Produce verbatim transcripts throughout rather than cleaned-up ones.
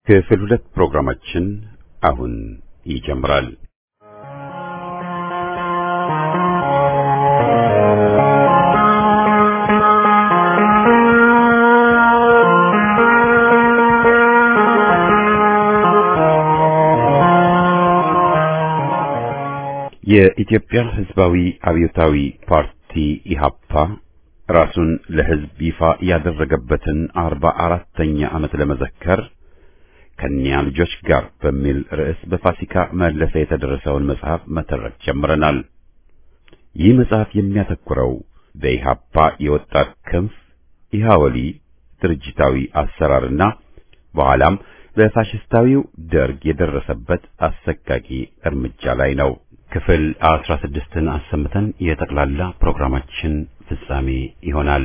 ክፍል ሁለት ፕሮግራማችን አሁን ይጀምራል። የኢትዮጵያ ሕዝባዊ አብዮታዊ ፓርቲ ኢህአፓ ራሱን ለሕዝብ ይፋ ያደረገበትን አርባ አራተኛ ዓመት ለመዘከር ከኒያ ልጆች ጋር በሚል ርዕስ በፋሲካ መለሰ የተደረሰውን መጽሐፍ መተረክ ጀምረናል። ይህ መጽሐፍ የሚያተኩረው በኢህአፓ የወጣት ክንፍ ኢህአወሊ ድርጅታዊ አሰራርና በኋላም በፋሽስታዊው ደርግ የደረሰበት አሰቃቂ እርምጃ ላይ ነው። ክፍል አስራ ስድስትን አሰምተን የጠቅላላ ፕሮግራማችን ፍጻሜ ይሆናል።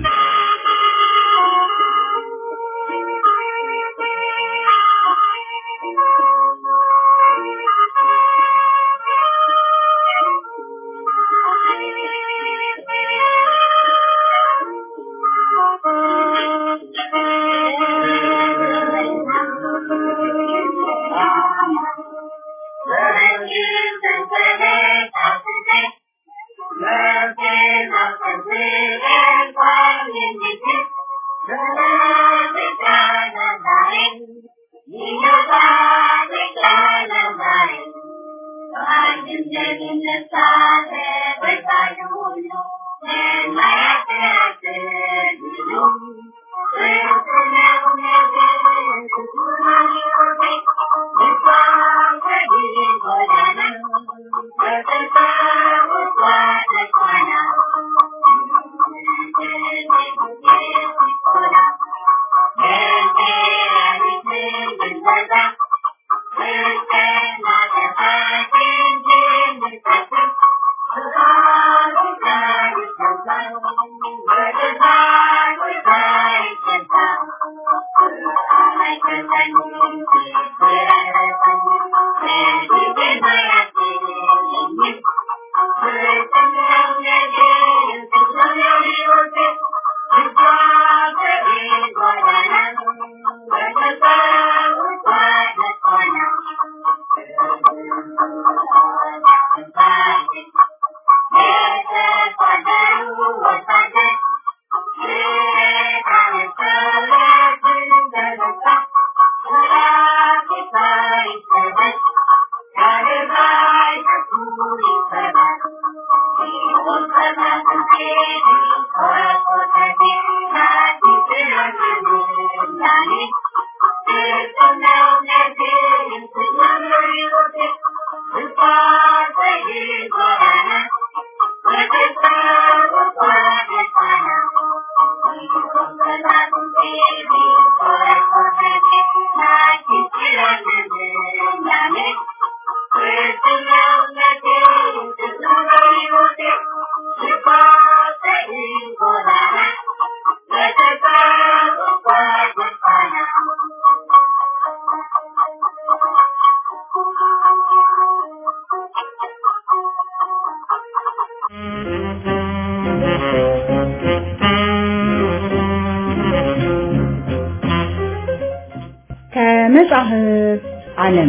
ከመጽሐፍ ዓለም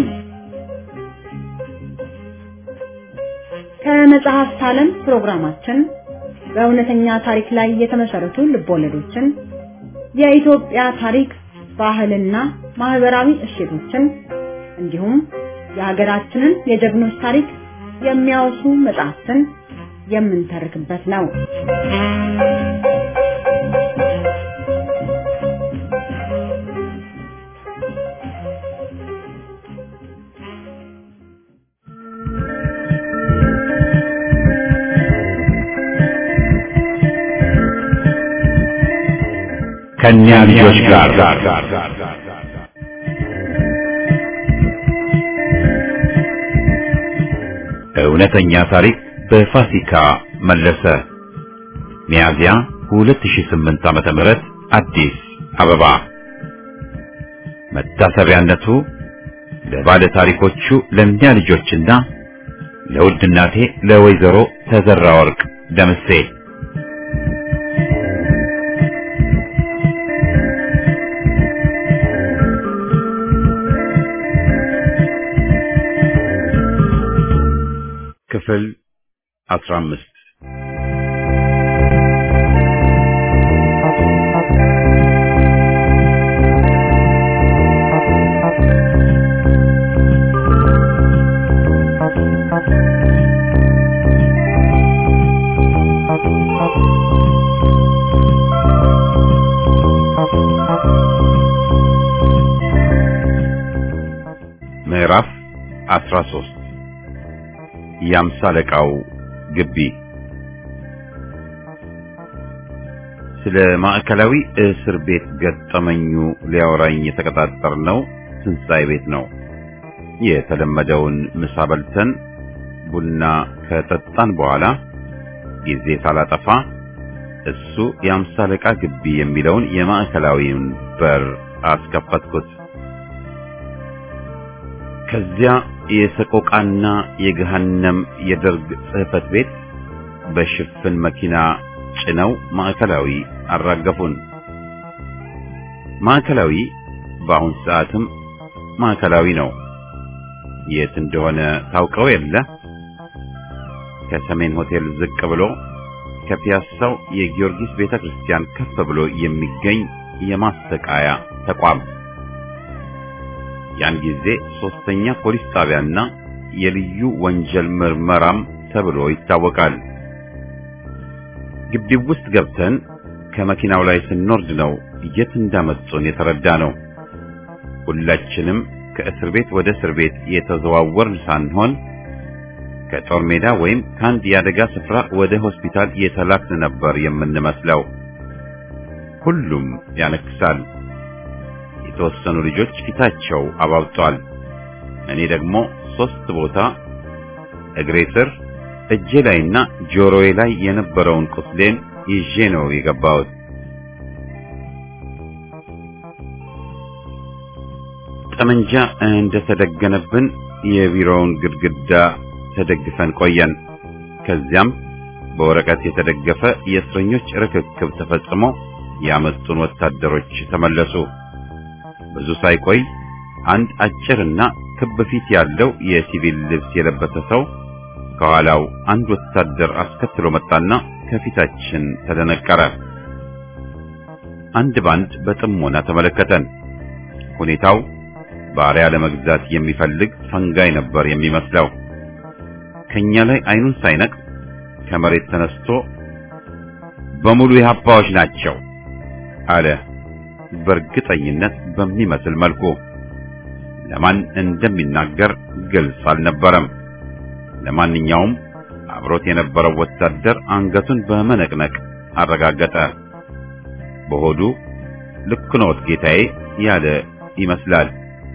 ከመጽሐፍ ዓለም ፕሮግራማችን በእውነተኛ ታሪክ ላይ የተመሰረቱ ልቦለዶችን፣ የኢትዮጵያ ታሪክ፣ ባህልና ማህበራዊ እሴቶችን እንዲሁም የሀገራችንን የጀግኖች ታሪክ የሚያወሱ መጽሐፍትን የምንተርክበት ነው። ከኒያ ልጆች ጋር እውነተኛ ታሪክ በፋሲካ መለሰ ሚያዝያ ሁለት ሺህ ስምንት ዓመተ ምህረት አዲስ አበባ። መታሰቢያነቱ ለባለ ታሪኮቹ ለኒያ ልጆችና ለውድ እናቴ ለወይዘሮ ተዘራ ወርቅ ደምሴ። ክፍል አስራ አምስት ምዕራፍ አስራ ሶስት የአምሳ አለቃው ግቢ። ስለ ማዕከላዊ እስር ቤት ገጠመኙ ሊያወራኝ የተቀጣጠርነው ትንሣኤ ቤት ነው። የተለመደውን ምሳ በልተን ቡና ከጠጣን በኋላ ጊዜ ሳላጠፋ እሱ የአምሳ አለቃ ግቢ የሚለውን የማዕከላዊውን በር አስከፈትኩት። ከዚያ የሰቆቃና የገሃነም የደርግ ጽሕፈት ቤት በሽፍን መኪና ጭነው ማዕከላዊ አራገፉን። ማዕከላዊ በአሁን ሰዓትም ማዕከላዊ ነው። የት እንደሆነ ታውቀው የለ? ከሰሜን ሆቴል ዝቅ ብሎ ከፒያሳው የጊዮርጊስ ቤተክርስቲያን ከፍ ብሎ የሚገኝ የማሰቃያ ተቋም፣ ያን ጊዜ ሶስተኛ ፖሊስ ጣቢያና የልዩ ወንጀል ምርመራም ተብሎ ይታወቃል። ግቢው ውስጥ ገብተን ከመኪናው ላይ ስንወርድ ነው የት እንዳመጡን የተረዳ ነው። ሁላችንም ከእስር ቤት ወደ እስር ቤት የተዘዋወርን ሳንሆን ከጦር ሜዳ ወይም ከአንድ የአደጋ ስፍራ ወደ ሆስፒታል የተላክን ነበር የምንመስለው። ሁሉም ያነክሳል። የተወሰኑ ልጆች ፊታቸው አባብጧል። እኔ ደግሞ ሶስት ቦታ እግሬ ስር፣ እጄ ላይና ጆሮዬ ላይ የነበረውን ቁስሌን ይዤ ነው የገባሁት። ጠመንጃ እንደተደገነብን የቢሮውን ግድግዳ ተደግፈን ቆየን። ከዚያም በወረቀት የተደገፈ የእስረኞች ርክክብ ተፈጽሞ ያመጡን ወታደሮች ተመለሱ። ብዙ ሳይቆይ አንድ አጭርና ክብ ፊት ያለው የሲቪል ልብስ የለበሰ ሰው ከኋላው አንድ ወታደር አስከትሎ መጣና ከፊታችን ተደነቀረ። አንድ ባንድ በጥሞና ተመለከተን። ሁኔታው ባሪያ ለመግዛት የሚፈልግ ፈንጋይ ነበር የሚመስለው። ከኛ ላይ አይኑን ሳይነቅ ከመሬት ተነስቶ በሙሉ የሀባዎች ናቸው አለ፣ በእርግጠኝነት በሚመስል መልኩ። ለማን እንደሚናገር ግልጽ አልነበረም። ለማንኛውም አብሮት የነበረው ወታደር አንገቱን በመነቅነቅ አረጋገጠ። በሆዱ ልክ ነዎት ጌታዬ ያለ ይመስላል።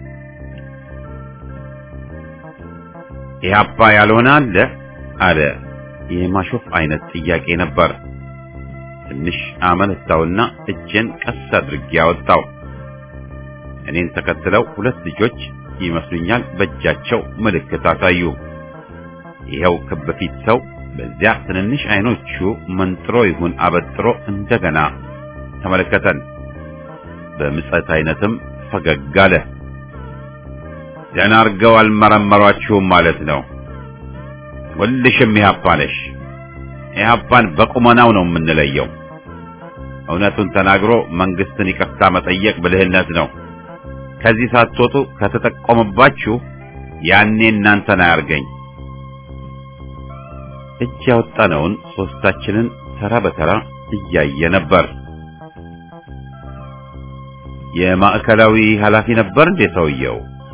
ኢህአፓ ያልሆነ አለ አለ። የማሾፍ አይነት ጥያቄ ነበር። ትንሽ አመነታውና እጄን ቀስ አድርጌ አወጣው። እኔን ተከትለው ሁለት ልጆች ይመስሉኛል በእጃቸው ምልክት አሳዩ። ይሄው ክብ ፊት ሰው በዚያ ትንንሽ አይኖቹ መንጥሮ ይሁን አበጥሮ እንደገና ተመለከተን። በምጸት አይነትም ፈገግ አለ። ደህና አድርገው አልመረመሯችሁም ማለት ነው። ሁልሽም ኢህአፓ ነሽ። ኢህአፓን በቁመናው ነው የምንለየው። እውነቱን ተናግሮ መንግስትን ይቅርታ መጠየቅ ብልህነት ነው። ከዚህ ሳትወጡ ከተጠቆመባችሁ ያኔ እናንተን አያርገኝ። እጅ ያወጣነውን ሶስታችንን ተራ በተራ እያየ ነበር። የማዕከላዊ ኃላፊ ነበር እንዴ ሰውየው?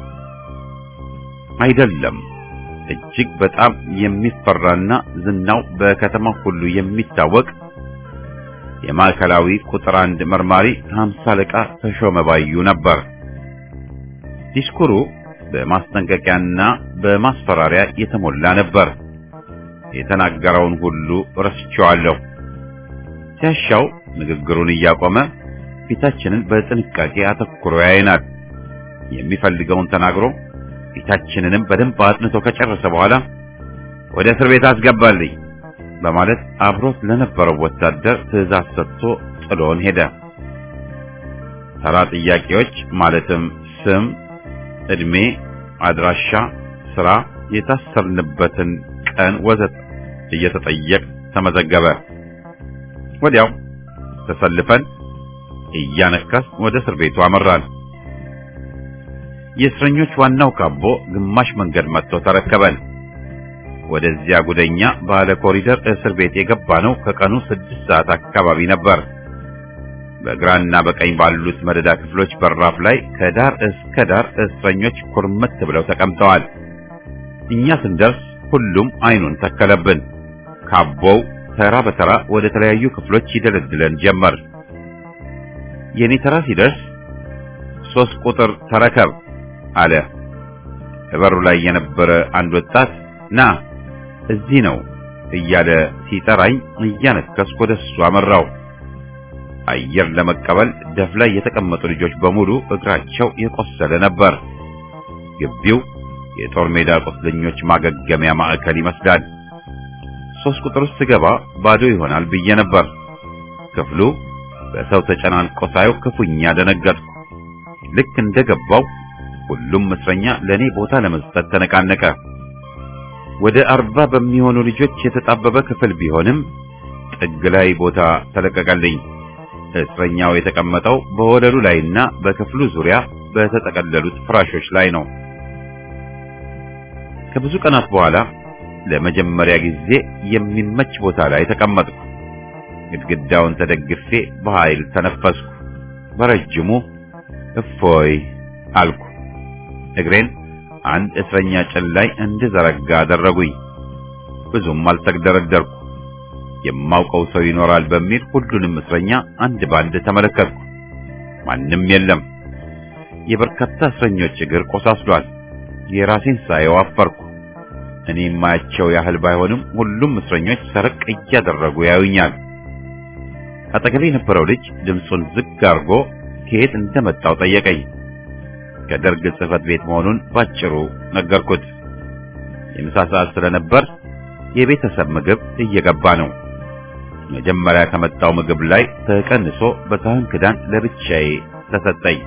አይደለም። እጅግ በጣም የሚፈራና ዝናው በከተማ ሁሉ የሚታወቅ የማዕከላዊ ቁጥር አንድ መርማሪ ሃምሳ አለቃ ተሾመ ባዩ ነበር። ዲስኩሩ በማስጠንቀቂያና በማስፈራሪያ የተሞላ ነበር። የተናገረውን ሁሉ ረስቼዋለሁ። ሲያሻው ንግግሩን እያቆመ ፊታችንን በጥንቃቄ አተኩሮ ያየናል። የሚፈልገውን ተናግሮ ፊታችንንም በደንብ አጥንቶ ከጨረሰ በኋላ ወደ እስር ቤት አስገባልኝ በማለት አብሮት ለነበረው ወታደር ትዕዛዝ ሰጥቶ ጥሎን ሄደ። ተራ ጥያቄዎች ማለትም ስም፣ እድሜ፣ አድራሻ፣ ስራ፣ የታሰርንበትን ቀን ወዘተ እየተጠየቅ ተመዘገበ። ወዲያው ተሰልፈን እያነከስ ወደ እስር ቤቱ አመራን። የእስረኞች ዋናው ካቦ ግማሽ መንገድ መጥቶ ተረከበን። ወደዚያ ጉደኛ ባለ ኮሪደር እስር ቤት የገባነው ከቀኑ ስድስት ሰዓት አካባቢ ነበር። በግራና በቀኝ ባሉት መደዳ ክፍሎች በራፍ ላይ ከዳር እስከ ዳር እስረኞች ኩርምት ብለው ተቀምጠዋል። እኛ ስንደርስ ሁሉም አይኑን ተከለብን። ካቦው ተራ በተራ ወደ ተለያዩ ክፍሎች ይደለድለን ጀመር። የኔ ተራ ሲደርስ ሶስት ቁጥር ተረከብ አለ። በበሩ ላይ የነበረ አንድ ወጣት ና እዚህ ነው እያለ ሲጠራኝ እያነከስኩ ወደሱ አመራው። አየር ለመቀበል ደፍ ላይ የተቀመጡ ልጆች በሙሉ እግራቸው የቆሰለ ነበር። ግቢው የጦር ሜዳ ቁስለኞች ማገገሚያ ማዕከል ይመስላል። ሶስት ቁጥር ውስጥ ስገባ ባዶ ይሆናል ብዬ ነበር። ክፍሉ በሰው ተጨናንቆ ሳየው ክፉኛ ደነገጥኩ። ልክ እንደገባው ሁሉም እስረኛ ለኔ ቦታ ለመስጠት ተነቃነቀ። ወደ አርባ በሚሆኑ ልጆች የተጣበበ ክፍል ቢሆንም ጥግ ላይ ቦታ ተለቀቀልኝ። እስረኛው የተቀመጠው በወለሉ ላይና በክፍሉ ዙሪያ በተጠቀለሉት ፍራሾች ላይ ነው። ከብዙ ቀናት በኋላ ለመጀመሪያ ጊዜ የሚመች ቦታ ላይ ተቀመጥኩ። ግድግዳውን ተደግፌ በኃይል ተነፈስኩ። በረጅሙ እፎይ አልኩ። እግሬን አንድ እስረኛ ጭን ላይ እንድዘረጋ አደረጉኝ። ብዙም አልተግደረደርኩ። የማውቀው ሰው ይኖራል በሚል ሁሉንም እስረኛ አንድ ባንድ ተመለከትኩ። ማንም የለም። የበርካታ እስረኞች እግር ቆሳስሏል። የራሴን ሳየው አፈርኩ። እኔ የማያቸው ያህል ባይሆንም ሁሉም እስረኞች ሰረቅ እያደረጉ ያዩኛል። አጠገቤ የነበረው ልጅ ድምፁን ዝግ አድርጎ ከየት እንደመጣው ጠየቀኝ። ከደርግ ጽሕፈት ቤት መሆኑን ባጭሩ ነገርኩት። የምሳ ሰዓት ስለነበር የቤተሰብ ምግብ እየገባ ነው። መጀመሪያ ከመጣው ምግብ ላይ ተቀንሶ በሳህን ክዳን ለብቻዬ ተሰጠኝ።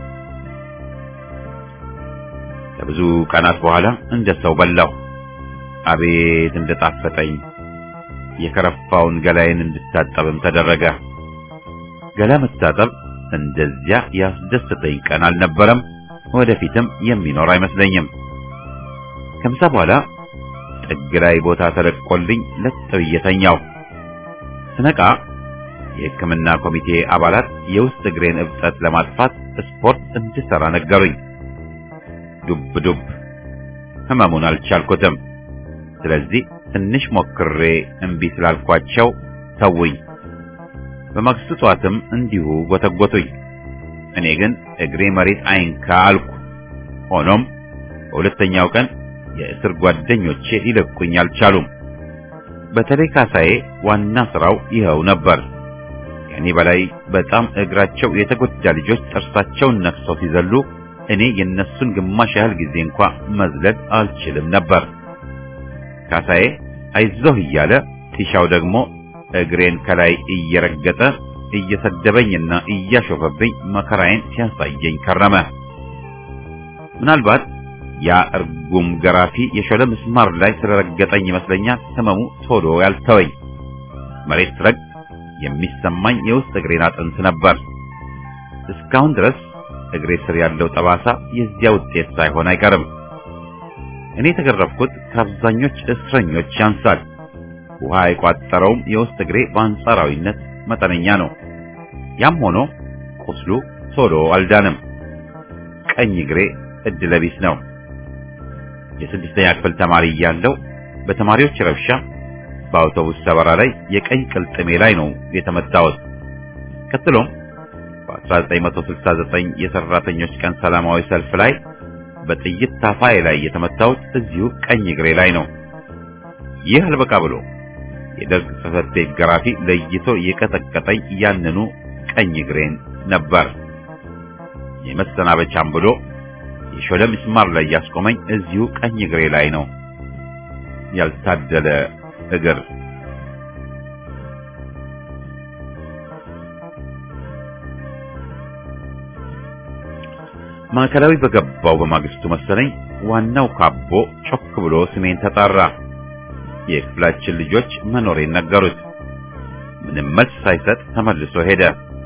ከብዙ ቀናት በኋላ እንደ ሰው በላው። አቤት እንደጣፈጠኝ! የከረፋውን ገላዬን እንድታጠብም ተደረገ። ገላ መታጠብ እንደዚያ ያስደስተኝ ቀን አልነበረም፣ ወደፊትም የሚኖር አይመስለኝም። ከምሳ በኋላ ጥግ ላይ ቦታ ተለቆልኝ ለጥ ብዬ ተኛሁ። ስነቃ የሕክምና ኮሚቴ አባላት የውስጥ እግሬን እብጠት ለማጥፋት ስፖርት እንድሰራ ነገሩኝ። ዱብ ዱብ ህመሙን አልቻልኩትም። ስለዚህ ትንሽ ሞክሬ እምቢ ስላልኳቸው ተውኝ። በማግስቱ ጠዋትም እንዲሁ ጎተጎቱኝ። እኔ ግን እግሬ መሬት አይንካ አልኩ። ሆኖም በሁለተኛው ቀን የእስር ጓደኞቼ ሊለቁኝ አልቻሉም። በተለይ ካሳዬ ዋና ስራው ይኸው ነበር። ከኔ በላይ በጣም እግራቸው የተጎዳ ልጆች ጥርሳቸውን ነክሰው ሲዘሉ እኔ የነሱን ግማሽ ያህል ጊዜ እንኳን መዝለል አልችልም ነበር። ካሳዬ አይዞህ እያለ ቲሻው ደግሞ እግሬን ከላይ እየረገጠ እየሰደበኝና እያሾፈብኝ መከራዬን ሲያሳየኝ ከረመ። ምናልባት ያ እርጉም ገራፊ የሾለ ምስማር ላይ ስለረገጠኝ ይመስለኛል ህመሙ ቶሎ ያልተወኝ። መሬት ስረግ የሚሰማኝ የውስጥ እግሬን አጥንት ነበር። እስካሁን ድረስ እግሬ ስር ያለው ጠባሳ የዚያ ውጤት ሳይሆን አይቀርም። እኔ የተገረፍኩት ከአብዛኞች እስረኞች ያንሳል። ውሃ የቋጠረውም የውስጥ እግሬ በአንጻራዊነት መጠነኛ ነው። ያም ሆኖ ቁስሉ ቶሎ አልዳንም። ቀኝ እግሬ እድለቢስ ነው። የስድስተኛ ክፍል ተማሪ እያለሁ በተማሪዎች ረብሻ በአውቶቡስ ሰበራ ላይ የቀኝ ቅልጥሜ ላይ ነው የተመታሁት። ቀጥሎም በአስራ ዘጠኝ መቶ ስልሳ ዘጠኝ የሰራተኞች ቀን ሰላማዊ ሰልፍ ላይ በጥይት ታፋዬ ላይ የተመታሁት እዚሁ ቀኝ እግሬ ላይ ነው። ይህ አልበቃ ብሎ የደርግ ጽሕፈት ቤት ገራፊ ለይቶ የቀጠቀጠኝ ያንኑ ቀኝ እግሬን ነበር። የመሰናበቻም ብሎ የሾለ ምስማር ላይ ያስቆመኝ እዚሁ ቀኝ እግሬ ላይ ነው። ያልታደለ እግር! ማዕከላዊ በገባው በማግስቱ መሰለኝ ዋናው ካቦ ጮክ ብሎ ስሜን ተጣራ። የክፍላችን ልጆች መኖሬን ነገሩት። ምንም መልስ ሳይሰጥ ተመልሶ ሄደ።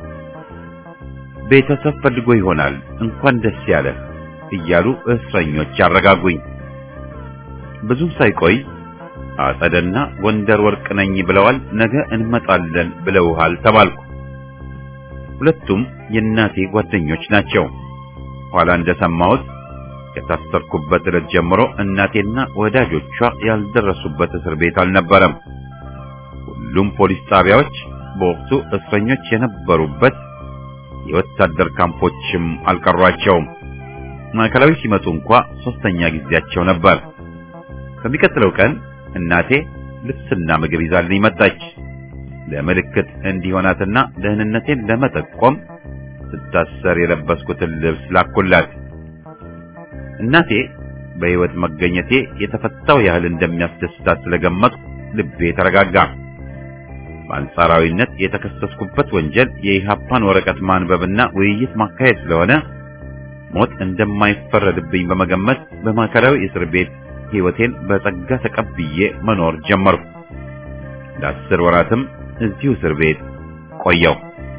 ቤተሰብ ፈልጎ ይሆናል እንኳን ደስ ያለህ እያሉ እስረኞች አረጋጉኝ። ብዙም ሳይቆይ አጸደና ጎንደር ወርቅ ነኝ ብለዋል፣ ነገ እንመጣለን ብለውሃል ተባልኩ። ሁለቱም የእናቴ ጓደኞች ናቸው። ኋላ እንደሰማሁት ከታሰርኩበት ዕለት ጀምሮ እናቴና ወዳጆቿ ያልደረሱበት እስር ቤት አልነበረም። ሁሉም ፖሊስ ጣቢያዎች በወቅቱ እስረኞች የነበሩበት የወታደር ካምፖችም አልቀሯቸውም። ማዕከላዊ ሲመጡ እንኳ ሶስተኛ ጊዜያቸው ነበር። በሚቀጥለው ቀን እናቴ ልብስና ምግብ ይዛልኝ መጣች። ለምልክት እንዲሆናትና ደህንነቴን ለመጠቆም ስታሰር የለበስኩትን ልብስ ላኩላት። እናቴ በሕይወት መገኘቴ የተፈታው ያህል እንደሚያስደስታት ስለገመትኩ ልቤ ተረጋጋ። በአንጻራዊነት የተከሰስኩበት ወንጀል የኢህአፓን ወረቀት ማንበብና ውይይት ማካሄድ ስለሆነ ሞት እንደማይፈረድብኝ በመገመት በማዕከላዊ እስር ቤት ሕይወቴን በጸጋ ተቀብዬ መኖር ጀመርኩ። ለአስር ወራትም እዚሁ እስር ቤት ቆየው።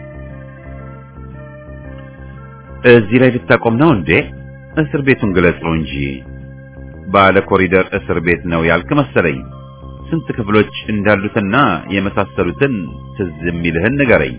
እዚህ ላይ ልታቆም ነው እንዴ? እስር ቤቱን ግለጸው እንጂ። ባለ ኮሪደር እስር ቤት ነው ያልክ መሰለኝ። ስንት ክፍሎች እንዳሉትና የመሳሰሉትን ትዝ የሚልህን ንገረኝ።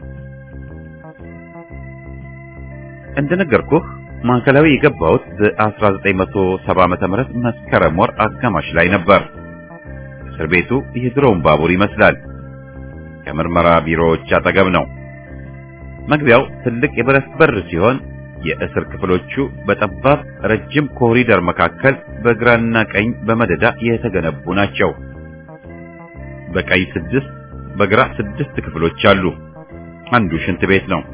እንደነገርኩህ ማዕከላዊ የገባሁት በአስራ ዘጠኝ መቶ ሰባ ዓመተ ምህረት መስከረም ወር አጋማሽ ላይ ነበር። እስር ቤቱ የድሮውን ባቡር ይመስላል። ከምርመራ ቢሮዎች አጠገብ ነው። መግቢያው ትልቅ የብረት በር ሲሆን የእስር ክፍሎቹ በጠባብ ረጅም ኮሪደር መካከል በግራና ቀኝ በመደዳ የተገነቡ ናቸው። በቀኝ ስድስት በግራ ስድስት ክፍሎች አሉ። አንዱ ሽንት ቤት ነው።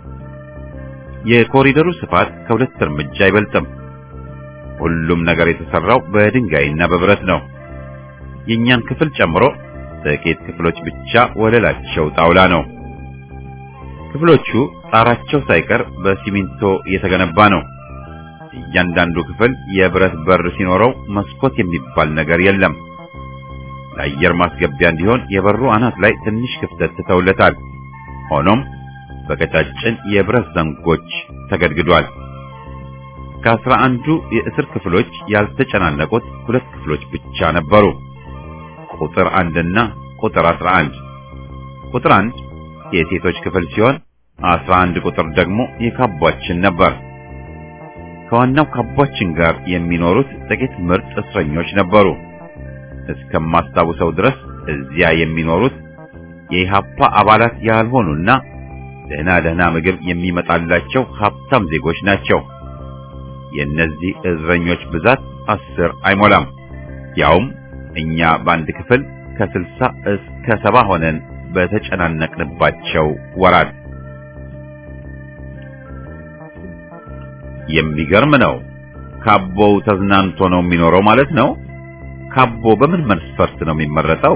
የኮሪደሩ ስፋት ከሁለት እርምጃ አይበልጥም። ሁሉም ነገር የተሰራው በድንጋይና በብረት ነው። የኛን ክፍል ጨምሮ ጥቂት ክፍሎች ብቻ ወለላቸው ጣውላ ነው። ክፍሎቹ ጣራቸው ሳይቀር በሲሚንቶ የተገነባ ነው። እያንዳንዱ ክፍል የብረት በር ሲኖረው መስኮት የሚባል ነገር የለም። ለአየር ማስገቢያ እንዲሆን የበሩ አናት ላይ ትንሽ ክፍተት ተተውለታል። ሆኖም በቀጫጭን የብረት ዘንጎች ተገድግዷል። ከአስራ አንዱ የእስር ክፍሎች ያልተጨናነቁት ሁለት ክፍሎች ብቻ ነበሩ። ቁጥር አንድ እና ቁጥር አስራ አንድ። ቁጥር አንድ የሴቶች ክፍል ሲሆን አስራ አንድ ቁጥር ደግሞ የካቧችን ነበር። ከዋናው ካቧችን ጋር የሚኖሩት ጥቂት ምርጥ እስረኞች ነበሩ። እስከማስታውሰው ድረስ እዚያ የሚኖሩት የኢህአፓ አባላት ያልሆኑና ደህና ደህና ምግብ የሚመጣላቸው ሀብታም ዜጎች ናቸው። የእነዚህ እስረኞች ብዛት አስር አይሞላም። ያውም እኛ በአንድ ክፍል ከስልሳ እስከ ሰባ ሆነን በተጨናነቅንባቸው ወራት። የሚገርም ነው። ካቦው ተዝናንቶ ነው የሚኖረው ማለት ነው። ካቦ በምን መስፈርት ነው የሚመረጠው?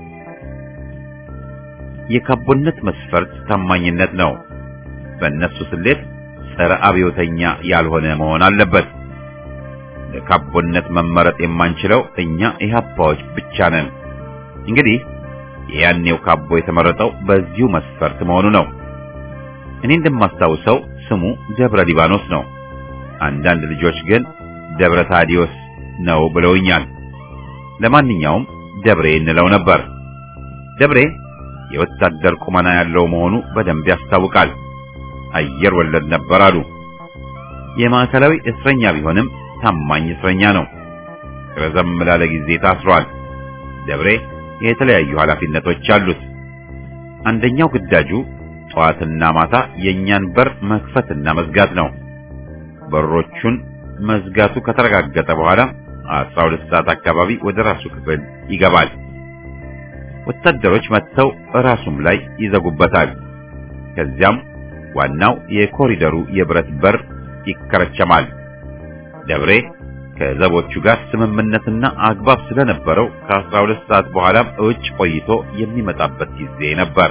የካቦነት መስፈርት ታማኝነት ነው። በእነሱ ስሌት ጸረ አብዮተኛ ያልሆነ መሆን አለበት። ለካቦነት መመረጥ የማንችለው እኛ ኢህአፓዎች ብቻ ነን። እንግዲህ የያኔው ካቦ የተመረጠው በዚሁ መስፈርት መሆኑ ነው። እኔ እንደማስታውሰው ስሙ ደብረ ሊባኖስ ነው። አንዳንድ ልጆች ግን ደብረ ታዲዮስ ነው ብለውኛል። ለማንኛውም ደብሬ እንለው ነበር። ደብሬ የወታደር ቁመና ያለው መሆኑ በደንብ ያስታውቃል። አየር ወለድ ነበር አሉ። የማዕከላዊ እስረኛ ቢሆንም ታማኝ እስረኛ ነው። ረዘም ላለ ጊዜ ታስሯል። ደብሬ የተለያዩ ኃላፊነቶች አሉት። አንደኛው ግዳጁ ጠዋትና ማታ የኛን በር መክፈትና መዝጋት ነው። በሮቹን መዝጋቱ ከተረጋገጠ በኋላ አስራ ሁለት ሰዓት አካባቢ ወደ ራሱ ክፍል ይገባል። ወታደሮች መጥተው ራሱም ላይ ይዘጉበታል። ከዚያም ዋናው የኮሪደሩ የብረት በር ይከረቸማል። ደብሬ ከዘቦቹ ጋር ስምምነትና አግባብ ስለነበረው ከአስራ ሁለት ሰዓት በኋላ እውጭ ቆይቶ የሚመጣበት ጊዜ ነበር።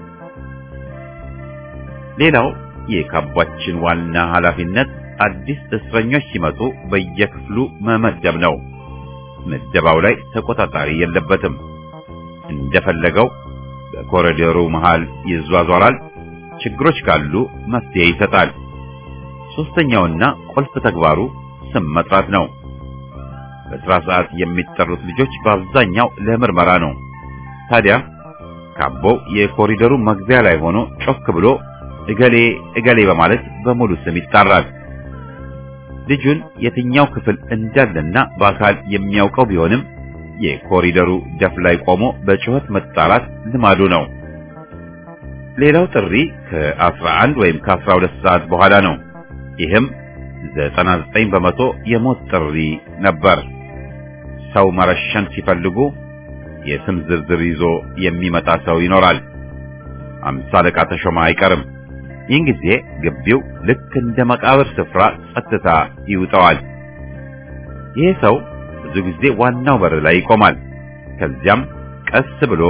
ሌላው የካቧችን ዋና ኃላፊነት አዲስ እስረኞች ሲመጡ በየክፍሉ መመደብ ነው። ምደባው ላይ ተቆጣጣሪ የለበትም። እንደፈለገው በኮሪደሩ መሃል ይዟዟራል። ችግሮች ካሉ መፍትሄ ይሰጣል። ሶስተኛውና ቁልፍ ተግባሩ ስም መጥራት ነው። በስራ ሰዓት የሚጠሩት ልጆች በአብዛኛው ለምርመራ ነው። ታዲያ ካቦው የኮሪደሩ መግቢያ ላይ ሆኖ ጮክ ብሎ እገሌ እገሌ በማለት በሙሉ ስም ይጣራል። ልጁን የትኛው ክፍል እንዳለና በአካል የሚያውቀው ቢሆንም የኮሪደሩ ደፍ ላይ ቆሞ በጩኸት መጣራት ልማዱ ነው። ሌላው ጥሪ ከአስራ አንድ ወይም ከአስራ ሁለት ሰዓት በኋላ ነው። ይህም ዘጠና ዘጠኝ በመቶ የሞት ጥሪ ነበር። ሰው መረሸን ሲፈልጉ የስም ዝርዝር ይዞ የሚመጣ ሰው ይኖራል። አምሳ አለቃ ተሾማ አይቀርም። ይህን ጊዜ ግቢው ልክ እንደ መቃብር ስፍራ ጸጥታ ይውጠዋል። ይህ ሰው ብዙ ጊዜ ዋናው በር ላይ ይቆማል። ከዚያም ቀስ ብሎ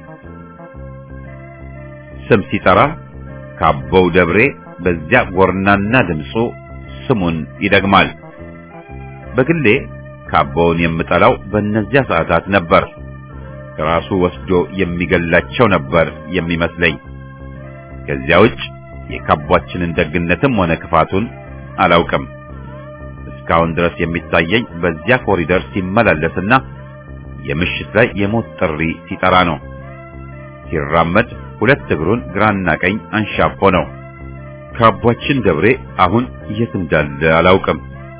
ስም ሲጠራ ካቦው ደብሬ በዚያ ጎርናና ድምፁ ስሙን ይደግማል። በግሌ ካቦውን የምጠላው በእነዚያ ሰዓታት ነበር። ራሱ ወስዶ የሚገላቸው ነበር የሚመስለኝ። ከዚያ ውጭ የካቧችንን ደግነትም ሆነ ክፋቱን አላውቅም። እስካሁን ድረስ የሚታየኝ በዚያ ኮሪደር ሲመላለስና የምሽት ላይ የሞት ጥሪ ሲጠራ ነው። ሲራመድ ሁለት እግሩን ግራና ቀኝ አንሻፎ ነው። ካቧችን ደብሬ አሁን የት እንዳለ አላውቅም።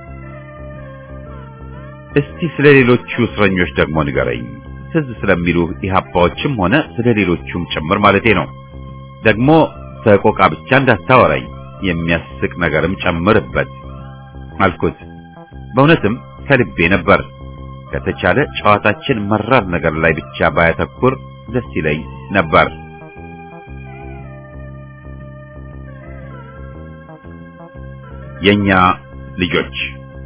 እስቲ ስለ ሌሎቹ እስረኞች ደግሞ ንገረኝ። ትዝ ስለሚሉ ኢህአፓዎችም ሆነ ስለ ሌሎቹም ጭምር ማለቴ ነው። ደግሞ ሰቆቃ ብቻ እንዳታወራኝ፣ የሚያስቅ ነገርም ጨምርበት አልኩት። በእውነትም ከልቤ ነበር። ከተቻለ ጨዋታችን መራር ነገር ላይ ብቻ ባያተኩር ደስ ይለኝ ነበር። የኛ ልጆች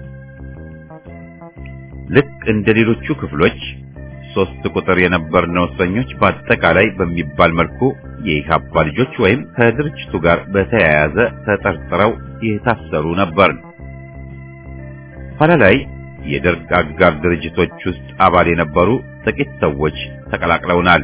ልክ እንደ ሌሎቹ ክፍሎች ሶስት ቁጥር የነበርነው እስረኞች በአጠቃላይ በሚባል መልኩ የኢህአፓ ልጆች ወይም ከድርጅቱ ጋር በተያያዘ ተጠርጥረው የታሰሩ ነበር። ኋላ ላይ የደርግ አጋር ድርጅቶች ውስጥ አባል የነበሩ ጥቂት ሰዎች ተቀላቅለውናል።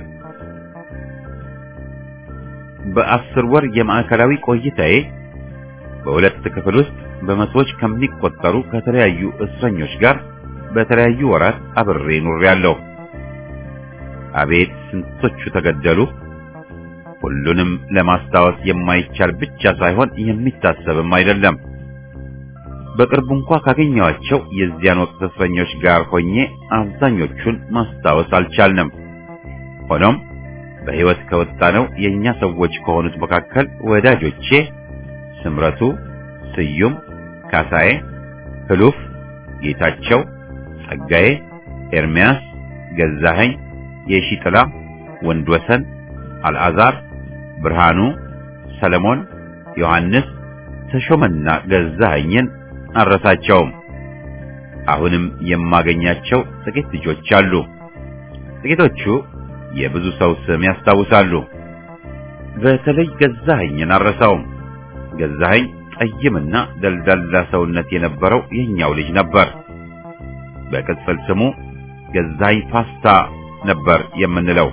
በአስር ወር የማዕከላዊ ቆይታዬ በሁለት ክፍል ውስጥ በመቶዎች ከሚቆጠሩ ከተለያዩ እስረኞች ጋር በተለያዩ ወራት አብሬ ኑሬያለሁ። አቤት ስንቶቹ ተገደሉ! ሁሉንም ለማስታወስ የማይቻል ብቻ ሳይሆን የሚታሰብም አይደለም። በቅርቡ እንኳን ካገኘኋቸው የዚያን ወቅት እስረኞች ጋር ሆኜ አብዛኞቹን ማስታወስ አልቻልንም። ሆኖም በሕይወት ከወጣነው የኛ ሰዎች ከሆኑት መካከል ወዳጆቼ ስምረቱ፣ ስዩም፣ ካሳዬ፣ ህሉፍ፣ ጌታቸው፣ ጸጋዬ፣ ኤርሚያስ፣ ገዛኸኝ፣ የሺጥላ፣ ወንድወሰን፣ አልዓዛር፣ ብርሃኑ፣ ሰለሞን፣ ዮሐንስ፣ ተሾመና ገዛኸኝን አረሳቸውም። አሁንም የማገኛቸው ጥቂት ልጆች አሉ። ጥቂቶቹ የብዙ ሰው ስም ያስታውሳሉ። በተለይ ገዛኸኝን አረሳውም። ገዛኸኝ ጠይምና ደልዳላ ሰውነት የነበረው የኛው ልጅ ነበር። በቅጽል ስሙ ገዛኸኝ ፓስታ ነበር የምንለው።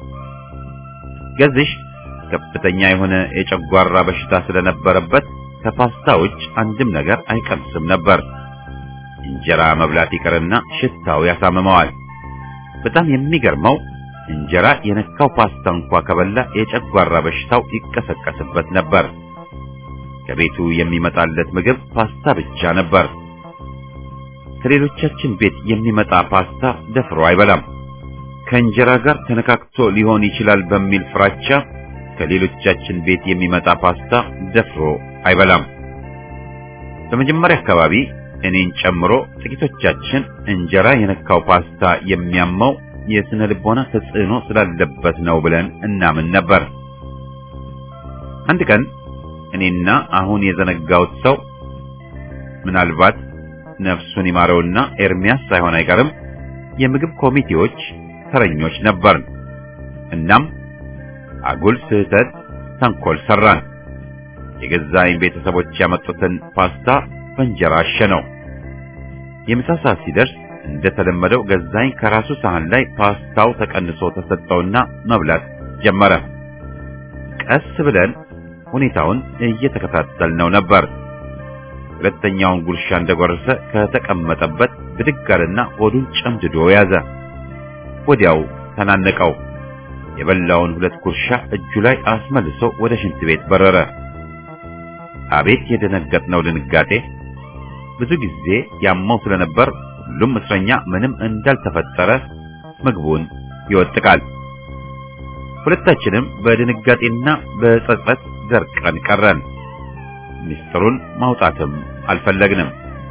ገዝሽ ከፍተኛ የሆነ የጨጓራ በሽታ ስለነበረበት ከፓስታ ውጭ አንድም ነገር አይቀምስም ነበር። እንጀራ መብላት ይቀርና ሽታው ያሳምመዋል። በጣም የሚገርመው እንጀራ የነካው ፓስታ እንኳን ከበላ የጨጓራ በሽታው ይቀሰቀስበት ነበር። ከቤቱ የሚመጣለት ምግብ ፓስታ ብቻ ነበር። ከሌሎቻችን ቤት የሚመጣ ፓስታ ደፍሮ አይበላም። ከእንጀራ ጋር ተነካክቶ ሊሆን ይችላል በሚል ፍራቻ ከሌሎቻችን ቤት የሚመጣ ፓስታ ደፍሮ አይበላም። በመጀመሪያ አካባቢ እኔን ጨምሮ ጥቂቶቻችን እንጀራ የነካው ፓስታ የሚያመው የስነ ልቦና ተጽዕኖ ስላለበት ነው ብለን እናምን ነበር። አንድ ቀን እኔና አሁን የዘነጋውት ሰው ምናልባት ነፍሱን ይማረውና ኤርሚያስ ሳይሆን አይቀርም የምግብ ኮሚቴዎች ተረኞች ነበርን። እናም አጉል ስህተት ተንኮል ሰራን። የገዛኸኝ ቤተሰቦች ያመጡትን ፓስታ በእንጀራ አሸነው። የምሳ ሰዓት ሲደርስ እንደተለመደው ገዛኝ ከራሱ ሳህን ላይ ፓስታው ተቀንሶ ተሰጠውና መብላት ጀመረ። ቀስ ብለን ሁኔታውን እየተከታተልነው ነበር። ሁለተኛውን ጉርሻ እንደጎረሰ ከተቀመጠበት ብድግ አለና ሆዱን ጨምድዶ ያዘ። ወዲያው ተናነቀው። የበላውን ሁለት ጉርሻ እጁ ላይ አስመልሶ ወደ ሽንት ቤት በረረ። አቤት የደነገጥነው ድንጋጤ! ብዙ ጊዜ ያመው ስለነበር ሁሉም እስረኛ ምንም እንዳልተፈጠረ ምግቡን ይወጥቃል። ሁለታችንም በድንጋጤና በጸጸት ደርቀን ቀረን። ሚስጥሩን ማውጣትም አልፈለግንም።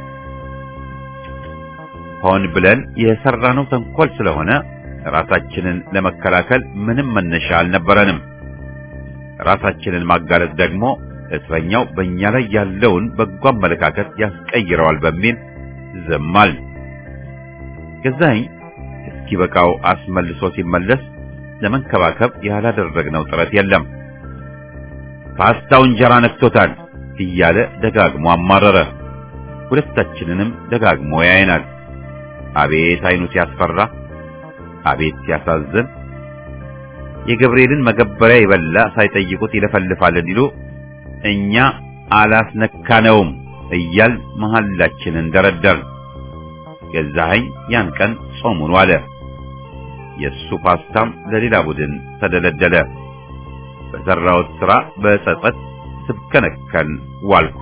ሆን ብለን የሰራነው ተንኮል ስለሆነ ራሳችንን ለመከላከል ምንም መነሻ አልነበረንም። ራሳችንን ማጋለጥ ደግሞ እስረኛው በእኛ ላይ ያለውን በጎ አመለካከት ያስቀይረዋል በሚል ዝም አልን። ገዛኝ እስኪበቃው አስመልሶ ሲመለስ ለመንከባከብ ያላደረግነው ጥረት የለም። ፓስታው እንጀራ ነክቶታል እያለ ደጋግሞ አማረረ። ሁለታችንንም ደጋግሞ ያየናል። አቤት አይኑ ሲያስፈራ! አቤት ሲያሳዝን! የገብርኤልን መገበሪያ ይበላ ሳይጠይቁት ይለፈልፋል እንዲሉ እኛ አላስነካነውም እያል መሐላችንን ደረደር። ገዛኸኝ ያን ቀን ጾሙን ዋለ። የሱ ፓስታም ለሌላ ቡድን ተደለደለ። በሰራሁት ሥራ በጸጸት ስብከነከን ዋልኩ።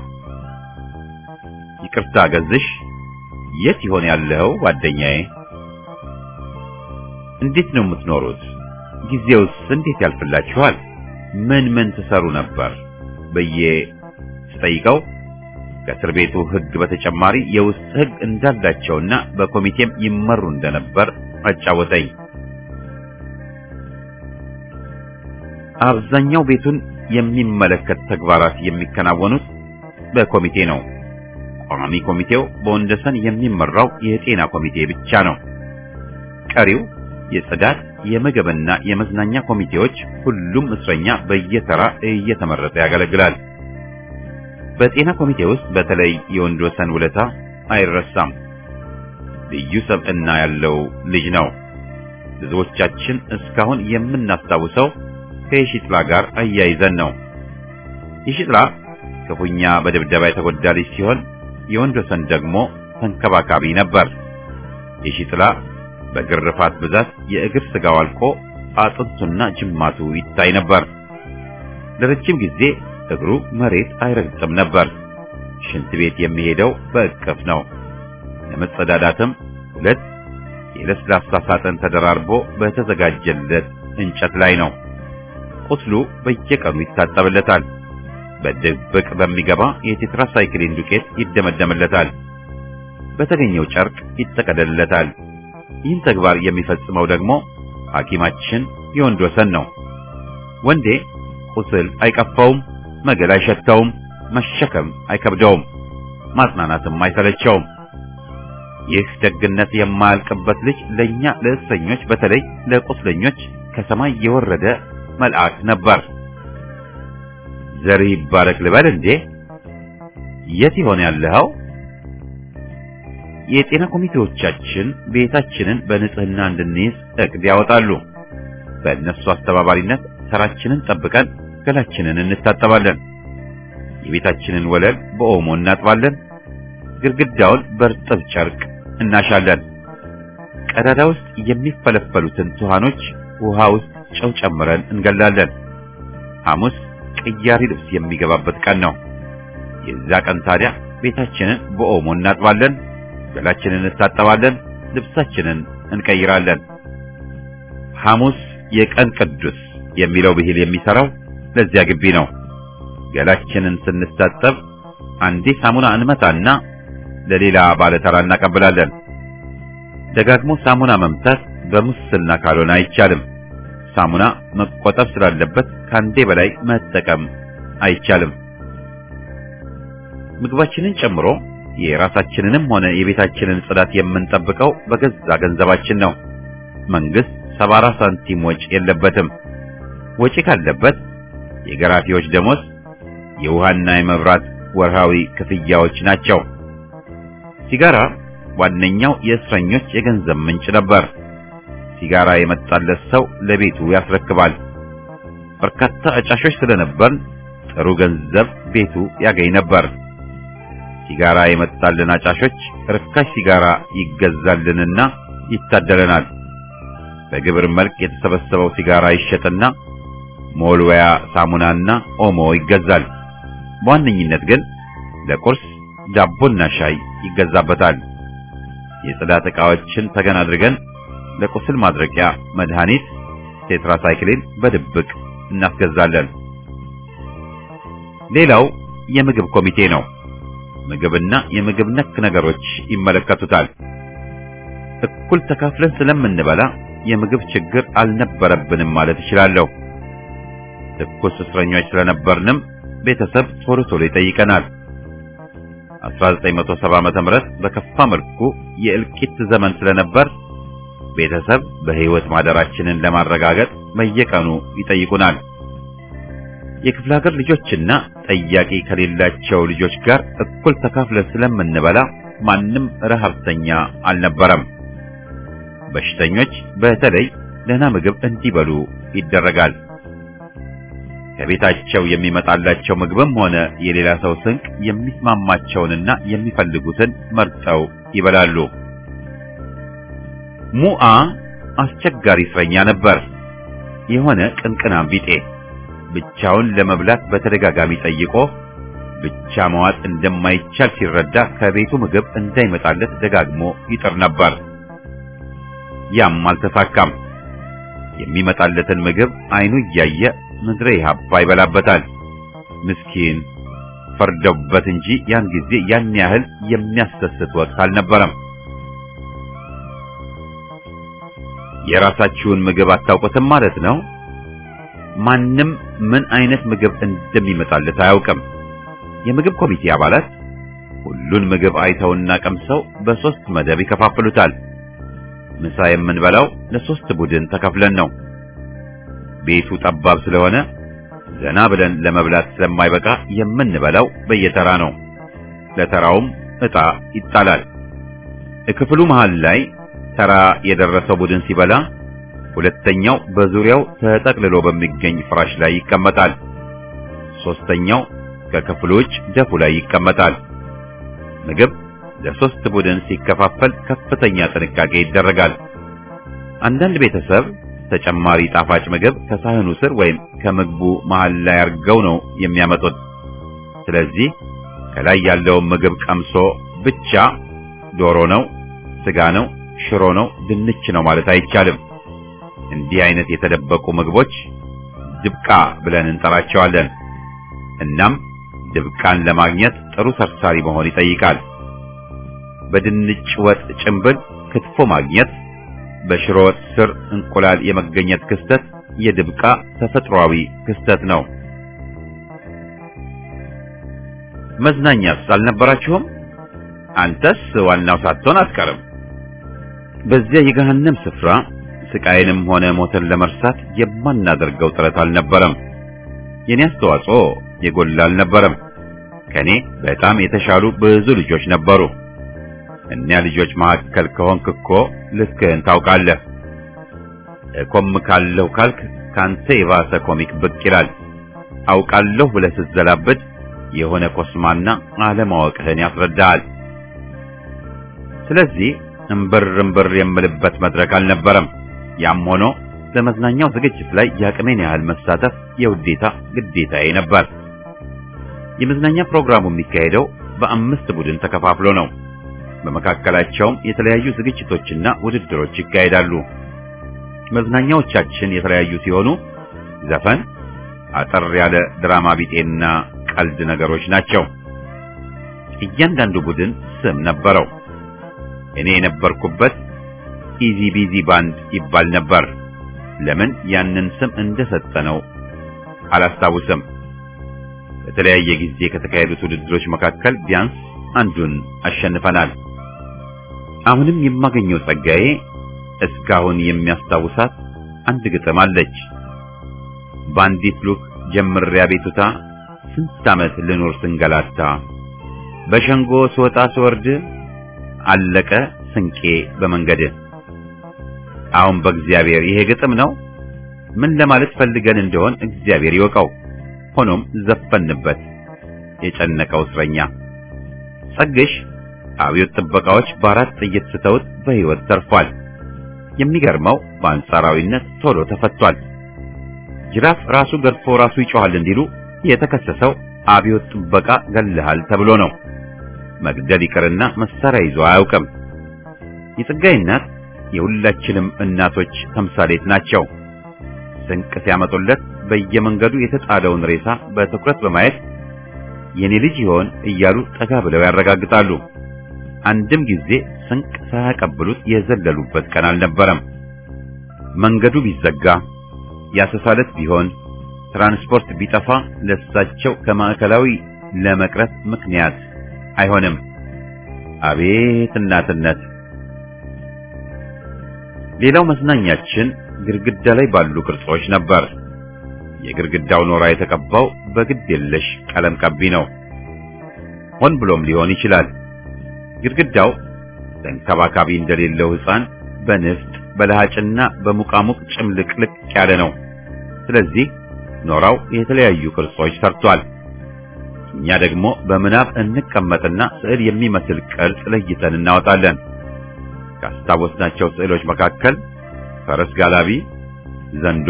ይቅርታ ገዝሽ፣ የት ይሆን ያለው ጓደኛዬ? እንዴት ነው የምትኖሩት? ጊዜውስ እንዴት ያልፍላችኋል? ምን ምን ትሰሩ ነበር ብዬ ስጠይቀው ከእስር ቤቱ ሕግ በተጨማሪ የውስጥ ሕግ እንዳላቸውና በኮሚቴም ይመሩ እንደነበር አጫወተኝ። አብዛኛው ቤቱን የሚመለከት ተግባራት የሚከናወኑት በኮሚቴ ነው። ቋሚ ኮሚቴው በወንደሰን የሚመራው የጤና ኮሚቴ ብቻ ነው። ቀሪው የጽዳት፣ የምግብና የመዝናኛ ኮሚቴዎች ሁሉም እስረኛ በየተራ እየተመረጠ ያገለግላል። በጤና ኮሚቴ ውስጥ በተለይ የወንደሰን ውለታ አይረሳም። ልዩ ሰብዕና ያለው ልጅ ነው። ብዙዎቻችን እስካሁን የምናስታውሰው ከሽጥላ ጋር አያይዘን ነው። የሽጥላ ክፉኛ በድብደባ የተጎዳ ልጅ ሲሆን የወንደሰን ደግሞ ተንከባካቢ ነበር። የሽጥላ በግርፋት ብዛት የእግር ስጋው አልቆ አጥንቱና ጅማቱ ይታይ ነበር። ለረጅም ጊዜ እግሩ መሬት አይረግጥም ነበር። ሽንት ቤት የሚሄደው በእቅፍ ነው። ለመጸዳዳትም ሁለት የለስላሳ ሳጥን ተደራርቦ በተዘጋጀለት እንጨት ላይ ነው። ቁስሉ በየቀኑ ይታጠብለታል። በድብቅ በሚገባ የቴትራሳይክሊን ዱቄት ይደመደምለታል። በተገኘው ጨርቅ ይጠቀለልለታል። ይህን ተግባር የሚፈጽመው ደግሞ ሐኪማችን የወንደሰን ነው። ወንዴ ቁስል አይቀፋውም፣ መገል አይሸተውም፣ መሸከም አይከብደውም፣ ማጽናናትም አይሰለቸውም። ይህ ደግነት የማያልቅበት ልጅ ለኛ ለእስረኞች በተለይ ለቁስለኞች ከሰማይ የወረደ መልአክ ነበር። ዘር ይባረክ ልበል እንዴ? የት ይሆን ያለው? የጤና ኮሚቴዎቻችን ቤታችንን በንጽህና እንድንይዝ እቅድ ያወጣሉ። በእነሱ አስተባባሪነት ተራችንን ጠብቀን ገላችንን እንታጠባለን። የቤታችንን ወለል በኦሞ እናጥባለን። ግድግዳውን በርጥብ ጨርቅ እናሻለን። ቀዳዳ ውስጥ የሚፈለፈሉትን ቱሃኖች ውሃ ውስጥ ጨው ጨምረን እንገላለን። ሐሙስ ቅያሪ ልብስ የሚገባበት ቀን ነው። የዛ ቀን ታዲያ ቤታችንን በኦሞ እናጥባለን፣ ገላችንን እንታጠባለን፣ ልብሳችንን እንቀይራለን። ሐሙስ የቀን ቅዱስ የሚለው ብሂል የሚሰራው ለዚያ ግቢ ነው። ገላችንን ስንታጠብ አንዴ ሳሙና እንመታና ለሌላ ባለተራ እናቀብላለን። ደጋግሞ ሳሙና መምታት በሙስና ካልሆነ አይቻልም። ሳሙና መቆጠብ ስላለበት ካንዴ በላይ መጠቀም አይቻልም። ምግባችንን ጨምሮ የራሳችንንም ሆነ የቤታችንን ጽዳት የምንጠብቀው በገዛ ገንዘባችን ነው። መንግስት ሰባ አራት ሳንቲም ወጪ የለበትም። ወጪ ካለበት የገራፊዎች ደሞዝ፣ የውሃና የመብራት ወርሃዊ ክፍያዎች ናቸው። ሲጋራ ዋነኛው የእስረኞች የገንዘብ ምንጭ ነበር። ሲጋራ የመጣለት ሰው ለቤቱ ያስረክባል። በርካታ አጫሾች ስለነበር ጥሩ ገንዘብ ቤቱ ያገኝ ነበር። ሲጋራ የመጣልን አጫሾች ርካሽ ሲጋራ ይገዛልንና ይታደለናል። በግብር መልክ የተሰበሰበው ሲጋራ ይሸጥና ሞልወያ ሳሙናና ኦሞ ይገዛል። በዋነኝነት ግን ለቁርስ ዳቦና ሻይ ይገዛበታል። የጽዳት ዕቃዎችን ተገን አድርገን ለቁስል ማድረቂያ መድኃኒት ቴትራሳይክሊን በድብቅ እናስገዛለን። ሌላው የምግብ ኮሚቴ ነው። ምግብና የምግብ ነክ ነገሮች ይመለከቱታል። እኩል ተካፍለን ስለምንበላ የምግብ ችግር አልነበረብንም ማለት እችላለሁ። ትኩስ እስረኞች ስለነበርንም ቤተሰብ ቶሎ ቶሎ ይጠይቀናል። አስራ ዘጠኝ መቶ ሰባ ዓመተ ምህረት በከፋ መልኩ የእልቂት ዘመን ስለነበር ቤተሰብ በህይወት ማደራችንን ለማረጋገጥ በየቀኑ ይጠይቁናል። የክፍለ ሀገር ልጆችና ጠያቂ ከሌላቸው ልጆች ጋር እኩል ተካፍለን ስለምንበላ ማንም ረሃብተኛ አልነበረም። በሽተኞች በተለይ ደህና ምግብ እንዲበሉ ይደረጋል። ከቤታቸው የሚመጣላቸው ምግብም ሆነ የሌላ ሰው ስንቅ የሚስማማቸውንና የሚፈልጉትን መርጠው ይበላሉ። ሙአ አስቸጋሪ እስረኛ ነበር። የሆነ ቅንቅናም ቢጤ ብቻውን ለመብላት በተደጋጋሚ ጠይቆ ብቻ መዋጥ እንደማይቻል ሲረዳ ከቤቱ ምግብ እንዳይመጣለት ደጋግሞ ይጥር ነበር። ያም አልተሳካም። የሚመጣለትን ምግብ አይኑ እያየ ምድረ ይሃባ ይበላበታል። ምስኪን ፈርደውበት እንጂ ያን ጊዜ ያን ያህል የሚያስደስት ወቅት አልነበረም። የራሳችሁን ምግብ አታውቁትም ማለት ነው። ማንም ምን አይነት ምግብ እንደሚመጣለት አያውቅም። የምግብ ኮሚቴ አባላት ሁሉን ምግብ አይተውና ቀምሰው በሶስት መደብ ይከፋፍሉታል። ምሳ የምንበላው ለሶስት ቡድን ተከፍለን ነው። ቤቱ ጠባብ ስለሆነ ዘና ብለን ለመብላት ስለማይበቃ የምንበላው በየተራ ነው። ለተራውም ዕጣ ይጣላል። ክፍሉ መሃል ላይ ተራ የደረሰው ቡድን ሲበላ ሁለተኛው በዙሪያው ተጠቅልሎ በሚገኝ ፍራሽ ላይ ይቀመጣል። ሶስተኛው ከክፍሉ ውጭ ደፉ ላይ ይቀመጣል። ምግብ ለሶስት ቡድን ሲከፋፈል ከፍተኛ ጥንቃቄ ይደረጋል። አንዳንድ ቤተሰብ ተጨማሪ ጣፋጭ ምግብ ከሳህኑ ስር ወይም ከምግቡ መሃል ላይ አርገው ነው የሚያመጡት። ስለዚህ ከላይ ያለውን ምግብ ቀምሶ ብቻ ዶሮ ነው፣ ስጋ ነው፣ ሽሮ ነው፣ ድንች ነው ማለት አይቻልም። እንዲህ አይነት የተደበቁ ምግቦች ድብቃ ብለን እንጠራቸዋለን። እናም ድብቃን ለማግኘት ጥሩ ሰርሳሪ መሆን ይጠይቃል። በድንች ወጥ ጭንብል ክትፎ ማግኘት፣ በሽሮ ወጥ ስር እንቁላል የመገኘት ክስተት የድብቃ ተፈጥሯዊ ክስተት ነው። መዝናኛስ አልነበራችሁም? አንተስ ዋናው ሳትሆን አትቀርም። በዚያ የገሃነም ስፍራ ስቃይንም ሆነ ሞትን ለመርሳት የማናደርገው ጥረት አልነበረም። የኔ አስተዋጽኦ የጎላ አልነበረም። ከኔ በጣም የተሻሉ ብዙ ልጆች ነበሩ። እኒያ ልጆች መካከል ከሆንክ እኮ ልክህን ታውቃለህ። ኮም ካለው ካልክ ካንተ የባሰ ኮሚክ ብቅ ይላል። አውቃለሁ ብለህ ስትዘላበድ የሆነ ኮስማና አለማወቅህን ያስረዳሃል። ስለዚህ እንበር እንበር የምልበት መድረክ አልነበረም። ያም ሆኖ በመዝናኛው ዝግጅት ላይ ያቅሜን ያህል መሳተፍ የውዴታ ግዴታዬ ነበር። የመዝናኛ ፕሮግራሙ የሚካሄደው በአምስት ቡድን ተከፋፍሎ ነው። በመካከላቸውም የተለያዩ ዝግጅቶችና ውድድሮች ይካሄዳሉ። መዝናኛዎቻችን የተለያዩ ሲሆኑ ዘፈን፣ አጠር ያለ ድራማ ቢጤና ቀልድ ነገሮች ናቸው። እያንዳንዱ ቡድን ስም ነበረው። እኔ የነበርኩበት ኢዚ ቢዚ ባንድ ይባል ነበር። ለምን ያንን ስም እንደሰጠነው አላስታውስም። በተለያየ ጊዜ ከተካሄዱት ውድድሮች መካከል ቢያንስ አንዱን አሸንፈናል። አሁንም የማገኘው ጸጋዬ እስካሁን የሚያስታውሳት አንድ ግጥም አለች። ባንዲት ሉክ ጀምሪያ ቤቱታ ስንት ዓመት ልኖር ስንገላታ፣ በሸንጎ ስወጣ ስወርድ አለቀ ስንቄ በመንገድ። አሁን በእግዚአብሔር ይሄ ግጥም ነው። ምን ለማለት ፈልገን እንደሆን እግዚአብሔር ይወቀው። ሆኖም ዘፈንበት የጨነቀው እስረኛ። ጸግሽ አብዮት ጥበቃዎች በአራት ጥይት ስተውት በሕይወት ተርፏል። የሚገርመው በአንጻራዊነት ቶሎ ተፈቷል። ጅራፍ ራሱ ገርፎ ራሱ ይጮሃል እንዲሉ የተከሰሰው አብዮት ጥበቃ ገለሃል ተብሎ ነው። መግደል ይቅርና መሳሪያ ይዞ አያውቅም። የጸጋይ እናት የሁላችንም እናቶች ተምሳሌት ናቸው። ስንቅ ሲያመጡለት በየመንገዱ የተጣለውን ሬሳ በትኩረት በማየት የኔ ልጅ ይሆን እያሉ ጠጋ ብለው ያረጋግጣሉ። አንድም ጊዜ ስንቅ ሳያቀብሉት የዘለሉበት ቀን አልነበረም። መንገዱ ቢዘጋ፣ ያሰሳለት ቢሆን፣ ትራንስፖርት ቢጠፋ ለሳቸው ከማዕከላዊ ለመቅረት ምክንያት አይሆንም። አቤት እናትነት! ሌላው መዝናኛችን ግድግዳ ላይ ባሉ ቅርጾች ነበር። የግድግዳው ኖራ የተቀባው በግድ የለሽ ቀለም ቀቢ ነው። ሆን ብሎም ሊሆን ይችላል። ግድግዳው ተንከባካቢ እንደሌለው ሕፃን በንፍጥ በለሃጭና በሙቃሙቅ ጭምልቅልቅ ያለ ነው። ስለዚህ ኖራው የተለያዩ ቅርጾች ሰርቷል። እኛ ደግሞ በምናብ እንቀመጥና ስዕል የሚመስል ቅርጽ ለይተን እናወጣለን። ካስታወስናቸው ስዕሎች መካከል ፈረስ ጋላቢ፣ ዘንዶ፣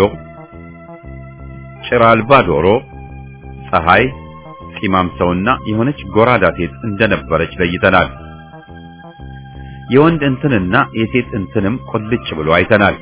ጭራ አልባ ዶሮ፣ ፀሐይ፣ ፂማም ሰውና የሆነች ጎራዳ ሴት እንደነበረች ለይተናል። የወንድ እንትንና የሴት እንትንም ቁልጭ ብሎ አይተናል።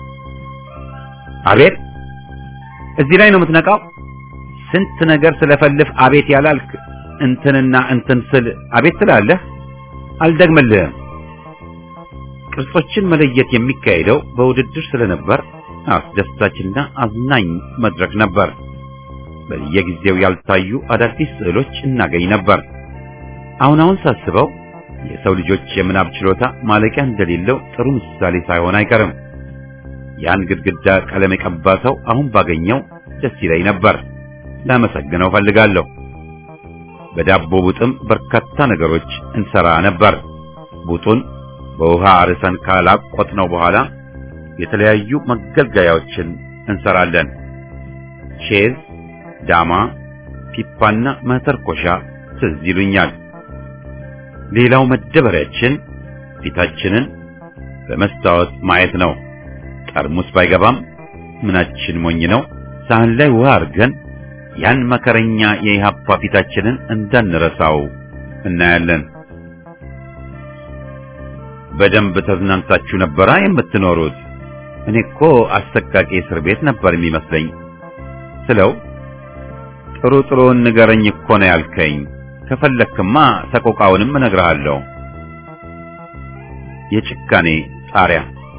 አቤት! እዚህ ላይ ነው የምትነቃው? ስንት ነገር ስለፈልፍ አቤት ያላልክ እንትንና እንትን ስል አቤት ትላለህ? አልደግምልህም። ቅርጾችን መለየት የሚካሄደው በውድድር ስለነበር አስደሳችና አዝናኝ መድረክ ነበር። በየጊዜው ያልታዩ አዳዲስ ስዕሎች እናገኝ ነበር። አሁን አሁን ሳስበው የሰው ልጆች የምናብ ችሎታ ማለቂያ እንደሌለው ጥሩ ምሳሌ ሳይሆን አይቀርም። ያን ግድግዳ ቀለም የቀባ ሰው አሁን ባገኘው ደስ ይለኝ ነበር። ላመሰግነው ፈልጋለሁ። በዳቦ ቡጥም በርካታ ነገሮች እንሰራ ነበር። ቡጡን በውሃ አርሰን ካላቆጥነው በኋላ የተለያዩ መገልገያዎችን እንሰራለን። ቼዝ፣ ዳማ፣ ፒፓና መተርኮሻ ትዝ ይሉኛል። ሌላው መደበሪያችን ፊታችንን በመስታወት ማየት ነው። ጠርሙስ ባይገባም ምናችን ሞኝ ነው። ሳህን ላይ ውሃ አርገን ያን መከረኛ የኢሃፓ ፊታችንን እንዳንረሳው እናያለን። በደንብ ተዝናንታችሁ ነበራ የምትኖሩት? እኔ እኮ አሰቃቂ እስር ቤት ነበር የሚመስለኝ ስለው፣ ጥሩ ጥሩን ንገረኝ እኮ ነው ያልከኝ። ከፈለክማ ሰቆቃውንም እነግርሃለሁ። የጭካኔ ጣሪያ።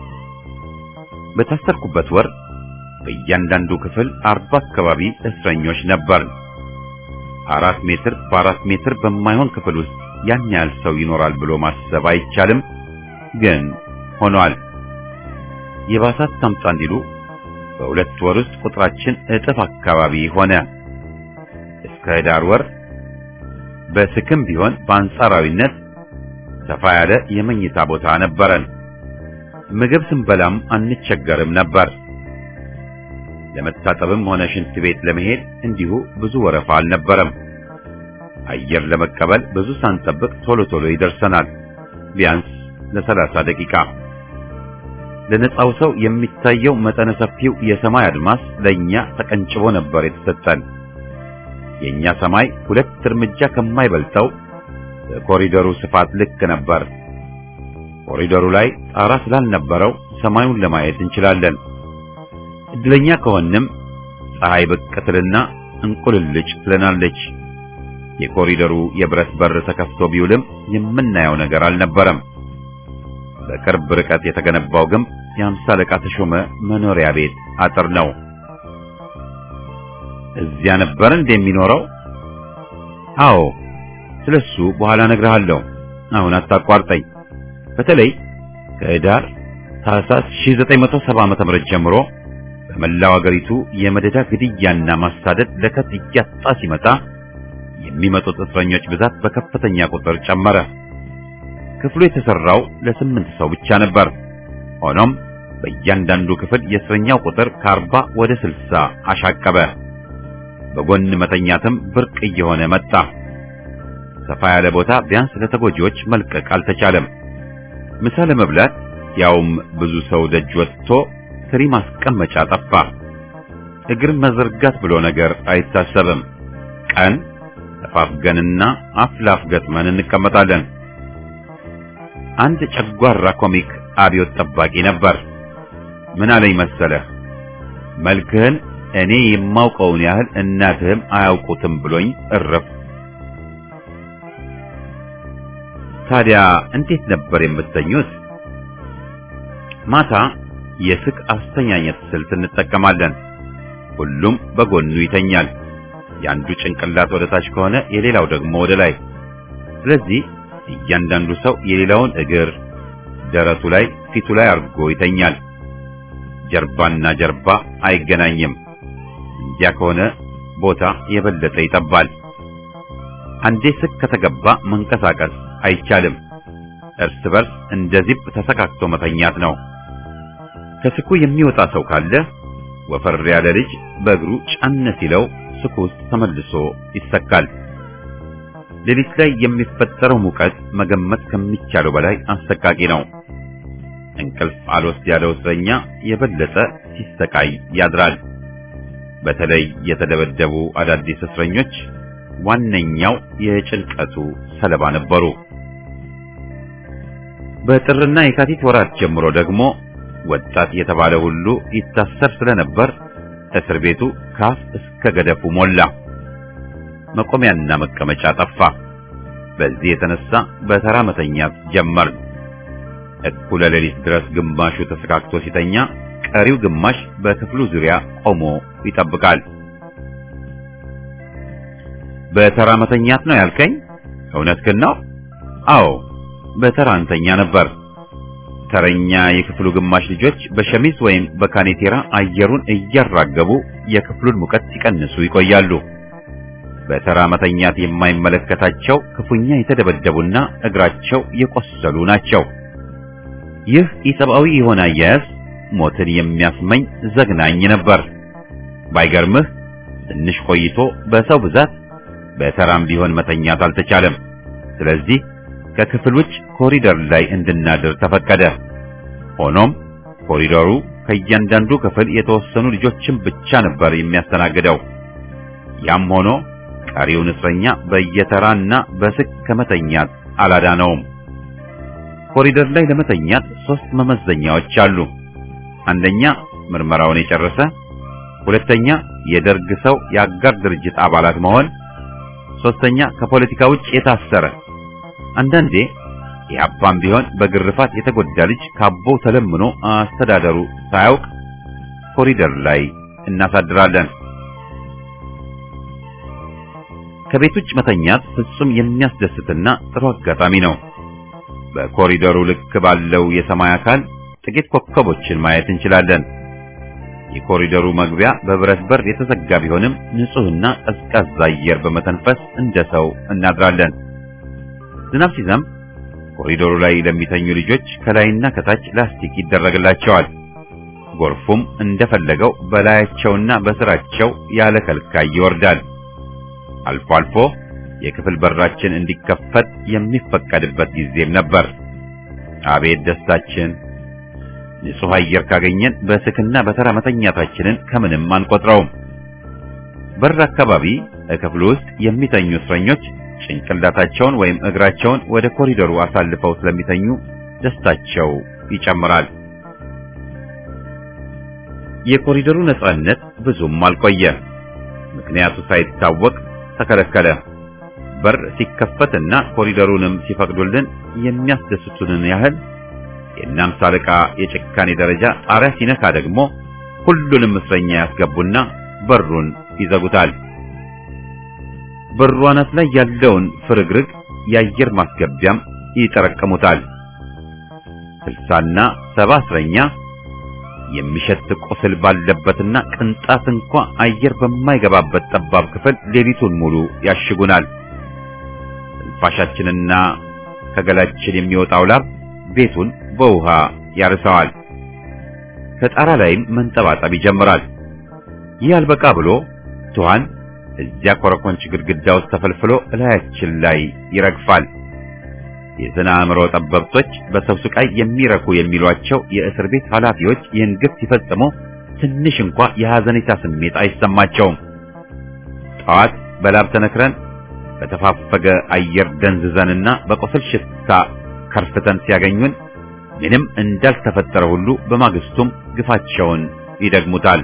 በታሰርኩበት ወር በእያንዳንዱ ክፍል አርባ አካባቢ እስረኞች ነበር። አራት ሜትር በአራት ሜትር በማይሆን ክፍል ውስጥ ያን ያህል ሰው ይኖራል ብሎ ማሰብ አይቻልም፣ ግን ሆኗል። የባሳት ታምጣ እንዲሉ በሁለት ወር ውስጥ ቁጥራችን እጥፍ አካባቢ ሆነ። እስከ ዳር ወር በስክም ቢሆን በአንጻራዊነት ሰፋ ያለ የመኝታ ቦታ ነበረን። ምግብ ስንበላም አንቸገርም ነበር። ለመታጠብም ሆነ ሽንት ቤት ለመሄድ እንዲሁ ብዙ ወረፋ አልነበረም። አየር ለመቀበል ብዙ ሳንጠብቅ ቶሎ ቶሎ ይደርሰናል፣ ቢያንስ ለሰላሳ ደቂቃ። ለነጻው ሰው የሚታየው መጠነ ሰፊው የሰማይ አድማስ ለኛ ተቀንጭቦ ነበር የተሰጠን። የኛ ሰማይ ሁለት እርምጃ ከማይበልጠው በኮሪደሩ ስፋት ልክ ነበር። ኮሪደሩ ላይ ጣራ ስላልነበረው ሰማዩን ለማየት እንችላለን። እድለኛ ከሆንም ፀሐይ ብቅ ትልና እንቁልልጭ ትለናለች። የኮሪደሩ የብረት በር ተከፍቶ ቢውልም የምናየው ነገር አልነበረም። በቅርብ ርቀት የተገነባው ግንብ የአምሳ አለቃ ተሾመ መኖሪያ ቤት አጥር ነው። እዚያ ነበር እንደሚኖረው? አዎ፣ ስለሱ በኋላ እነግርሃለሁ። አሁን አታቋርጠኝ። በተለይ ከህዳር ታህሳስ ሺህ ዘጠኝ መቶ ሰባ ዓመተ ምህረት ጀምሮ በመላው አገሪቱ የመደዳ ግድያና ማሳደድ ለከት እያጣ ሲመጣ የሚመጡት እስረኞች ብዛት በከፍተኛ ቁጥር ጨመረ። ክፍሉ የተሰራው ለስምንት ሰው ብቻ ነበር። ሆኖም በእያንዳንዱ ክፍል የእስረኛው ቁጥር ከአርባ ወደ ስልሳ አሻቀበ። በጎን መተኛትም ብርቅ እየሆነ መጣ። ሰፋ ያለ ቦታ ቢያንስ ለተጎጂዎች መልቀቅ አልተቻለም። ምሳ ለመብላት ያውም ብዙ ሰው ደጅ ወጥቶ ትሪ ማስቀመጫ ጠፋ። እግር መዘርጋት ብሎ ነገር አይታሰብም። ቀን ተፋፍገንና አፍላፍ ገጥመን እንቀመጣለን። አንድ ጨጓራ ኮሚክ አብዮት ጠባቂ ነበር። ምን አለኝ መሰለህ? መልክህን እኔ የማውቀውን ያህል እናትህም አያውቁትም ብሎኝ እረፍ። ታዲያ እንዴት ነበር የምትተኙት? ማታ የስቅ አስተኛኘት ስልት እንጠቀማለን። ሁሉም በጎኑ ይተኛል። ያንዱ ጭንቅላት ወደ ታች ከሆነ የሌላው ደግሞ ወደ ላይ። ስለዚህ እያንዳንዱ ሰው የሌላውን እግር ደረቱ ላይ ፊቱ ላይ አርጎ ይተኛል። ጀርባና ጀርባ አይገናኝም። እንዲያ ከሆነ ቦታ የበለጠ ይጠባል። አንዴ ስቅ ከተገባ መንቀሳቀስ አይቻልም። እርስ በርስ እንደዚህ ተሰካክቶ መተኛት ነው። ከስኩ የሚወጣ ሰው ካለ ወፈር ያለ ልጅ በእግሩ ጫን ሲለው ስኩ ውስጥ ተመልሶ ይሰካል። ሌሊት ላይ የሚፈጠረው ሙቀት መገመት ከሚቻለው በላይ አሰቃቂ ነው። እንቅልፍ አልወስድ ያለው እስረኛ የበለጠ ሲሰቃይ ያድራል። በተለይ የተደበደቡ አዳዲስ እስረኞች ዋነኛው የጭንቀቱ ሰለባ ነበሩ። በጥርና የካቲት ወራት ጀምሮ ደግሞ ወጣት የተባለ ሁሉ ይታሰር ስለነበር እስር ቤቱ ካፍ እስከ ገደፉ ሞላ። መቆሚያና መቀመጫ ጠፋ። በዚህ የተነሳ በተራ መተኛት ጀመር። እኩለ ሌሊት ድረስ ግማሹ ተሰካክቶ ሲተኛ፣ ቀሪው ግማሽ በክፍሉ ዙሪያ ቆሞ ይጠብቃል። በተራ መተኛት ነው ያልከኝ? እውነትህን ነው? አዎ፣ በተራ እንተኛ ነበር። ተረኛ የክፍሉ ግማሽ ልጆች በሸሚዝ ወይም በካኔቴራ አየሩን እያራገቡ የክፍሉን ሙቀት ሲቀንሱ ይቆያሉ። በተራ መተኛት የማይመለከታቸው ክፉኛ የተደበደቡና እግራቸው የቆሰሉ ናቸው። ይህ ኢሰብአዊ የሆነ አያያዝ ሞትን የሚያስመኝ ዘግናኝ ነበር። ባይገርምህ ትንሽ ቆይቶ በሰው ብዛት በተራም ቢሆን መተኛት አልተቻለም። ስለዚህ ከክፍል ውጭ ኮሪደር ላይ እንድናድር ተፈቀደ። ሆኖም ኮሪደሩ ከእያንዳንዱ ክፍል የተወሰኑ ልጆችን ብቻ ነበር የሚያስተናግደው። ያም ሆኖ ቀሪውን እስረኛ በየተራና በስክ ከመተኛት አላዳነውም። ኮሪደር ላይ ለመተኛት ሶስት መመዘኛዎች አሉ። አንደኛ ምርመራውን የጨረሰ፣ ሁለተኛ የደርግ ሰው የአጋር ድርጅት አባላት መሆን፣ ሶስተኛ ከፖለቲካ ውጭ የታሰረ። አንዳንዴ የአባም ቢሆን በግርፋት የተጎዳ ልጅ ካቦ ተለምኖ አስተዳደሩ ሳያውቅ ኮሪደር ላይ እናሳድራለን። ከቤት ውጭ መተኛት ፍጹም የሚያስደስትና ጥሩ አጋጣሚ ነው። በኮሪደሩ ልክ ባለው የሰማይ አካል ጥቂት ኮከቦችን ማየት እንችላለን። የኮሪደሩ መግቢያ በብረት በር የተዘጋ ቢሆንም ንጹህና ቀዝቃዛ አየር በመተንፈስ እንደ ሰው እናድራለን። ዝናብ ሲዘንብ ኮሪደሩ ላይ ለሚተኙ ልጆች ከላይና ከታች ላስቲክ ይደረግላቸዋል። ጎርፉም እንደፈለገው በላያቸውና በስራቸው ያለ ከልካይ ይወርዳል። አልፎ አልፎ የክፍል በራችን እንዲከፈት የሚፈቀድበት ጊዜም ነበር። አቤት ደስታችን! ንጹህ አየር ካገኘን በስክና በተራ መተኛታችንን ከምንም አንቆጥረውም። በር አካባቢ ክፍሉ ውስጥ የሚተኙ እስረኞች ጭንቅላታቸውን ወይም እግራቸውን ወደ ኮሪደሩ አሳልፈው ስለሚተኙ ደስታቸው ይጨምራል። የኮሪደሩ ነጻነት ብዙም አልቆየ። ምክንያቱ ሳይታወቅ ተከለከለ። በር ሲከፈትና ኮሪደሩንም ሲፈቅዱልን የሚያስደስቱንን ያህል የናምሳ አለቃ የጭካኔ ደረጃ ጣሪያ ሲነካ ደግሞ ሁሉንም እስረኛ ያስገቡና በሩን ይዘጉታል። በሩ አናት ላይ ያለውን ፍርግርግ የአየር ማስገቢያም ይጠረቅሙታል። ስልሳና ሰባ እስረኛ የሚሸት ቁስል ባለበትና ቅንጣት እንኳ አየር በማይገባበት ጠባብ ክፍል ሌሊቱን ሙሉ ያሽጉናል። ትንፋሻችንና ከገላችን የሚወጣው ላብ ቤቱን በውሃ ያርሰዋል። ከጣራ ላይም መንጠባጠብ ይጀምራል። ይህ አልበቃ ብሎ ትኋን እዚያ ኮረኮንች ግድግዳ ውስጥ ተፈልፍሎ እላያችን ላይ ይረግፋል። የዘና አእምሮ ጠበብቶች በሰው ስቃይ የሚረኩ የሚሏቸው የእስር ቤት ኃላፊዎች ይህን ግፍ ሲፈጽሙ ትንሽ እንኳን የሐዘኔታ ስሜት አይሰማቸውም። ጠዋት በላብ ተነክረን በተፋፈገ አየር ደንዝዘንና በቆሰል ሽታ ከርፍተን ሲያገኙን ምንም እንዳልተፈጠረ ሁሉ በማግስቱም ግፋቸውን ይደግሙታል።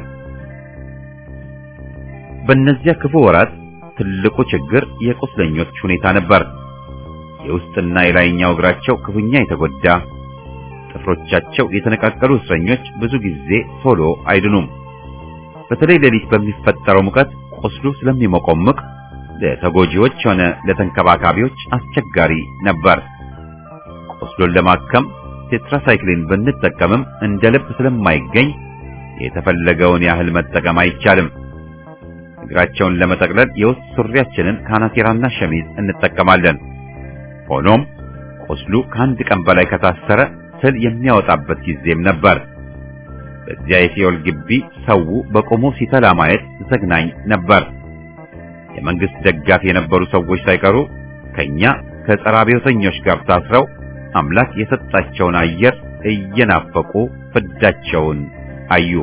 በእነዚያ ክፉ ወራት ትልቁ ችግር የቁስለኞች ሁኔታ ነበር። የውስጥና የላይኛው እግራቸው ክፉኛ የተጎዳ፣ ጥፍሮቻቸው የተነቃቀሉ እስረኞች ብዙ ጊዜ ቶሎ አይድኑም። በተለይ ሌሊት በሚፈጠረው ሙቀት ቁስሉ ስለሚሞቆምቅ ለተጎጂዎች ሆነ ለተንከባካቢዎች አስቸጋሪ ነበር። ቁስሉን ለማከም ቴትራሳይክሊን ብንጠቀምም እንደ ልብ ስለማይገኝ የተፈለገውን ያህል መጠቀም አይቻልም። እግራቸውን ለመጠቅለል የውስጥ ሱሪያችንን ካናቴራና ሸሚዝ እንጠቀማለን። ሆኖም ቁስሉ ከአንድ ቀን በላይ ከታሰረ ትል የሚያወጣበት ጊዜም ነበር። በዚያ የሲኦል ግቢ ሰው በቆሞ ሲተላ ማየት ዘግናኝ ነበር። የመንግስት ደጋፊ የነበሩ ሰዎች ሳይቀሩ ከኛ ከጸረ አብዮተኞች ጋር ታስረው አምላክ የሰጣቸውን አየር እየናፈቁ ፍዳቸውን አዩ።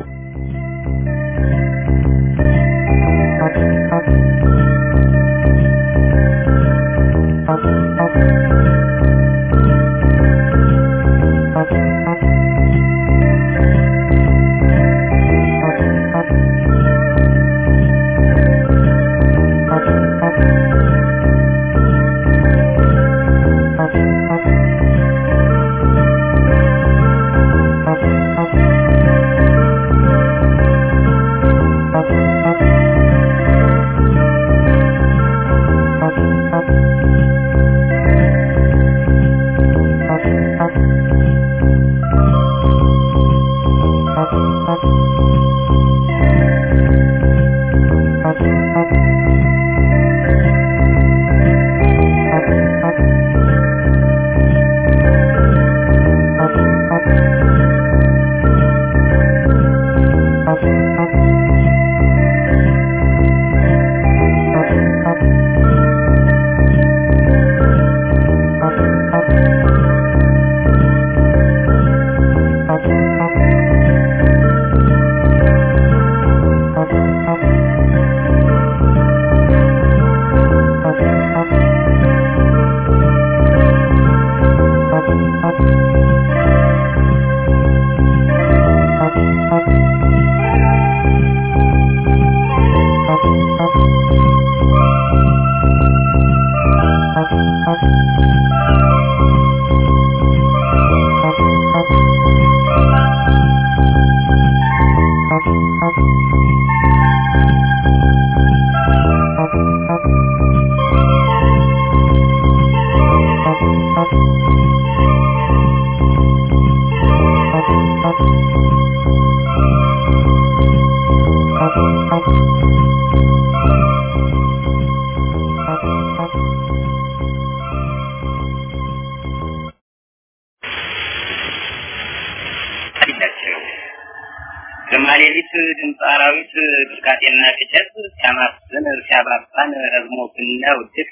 ከማሌሊት ድምፅ አራዊት ብርቃጤና ቅጨት ሲያማስን ሲያባባን ረዝሞብና ውድቅ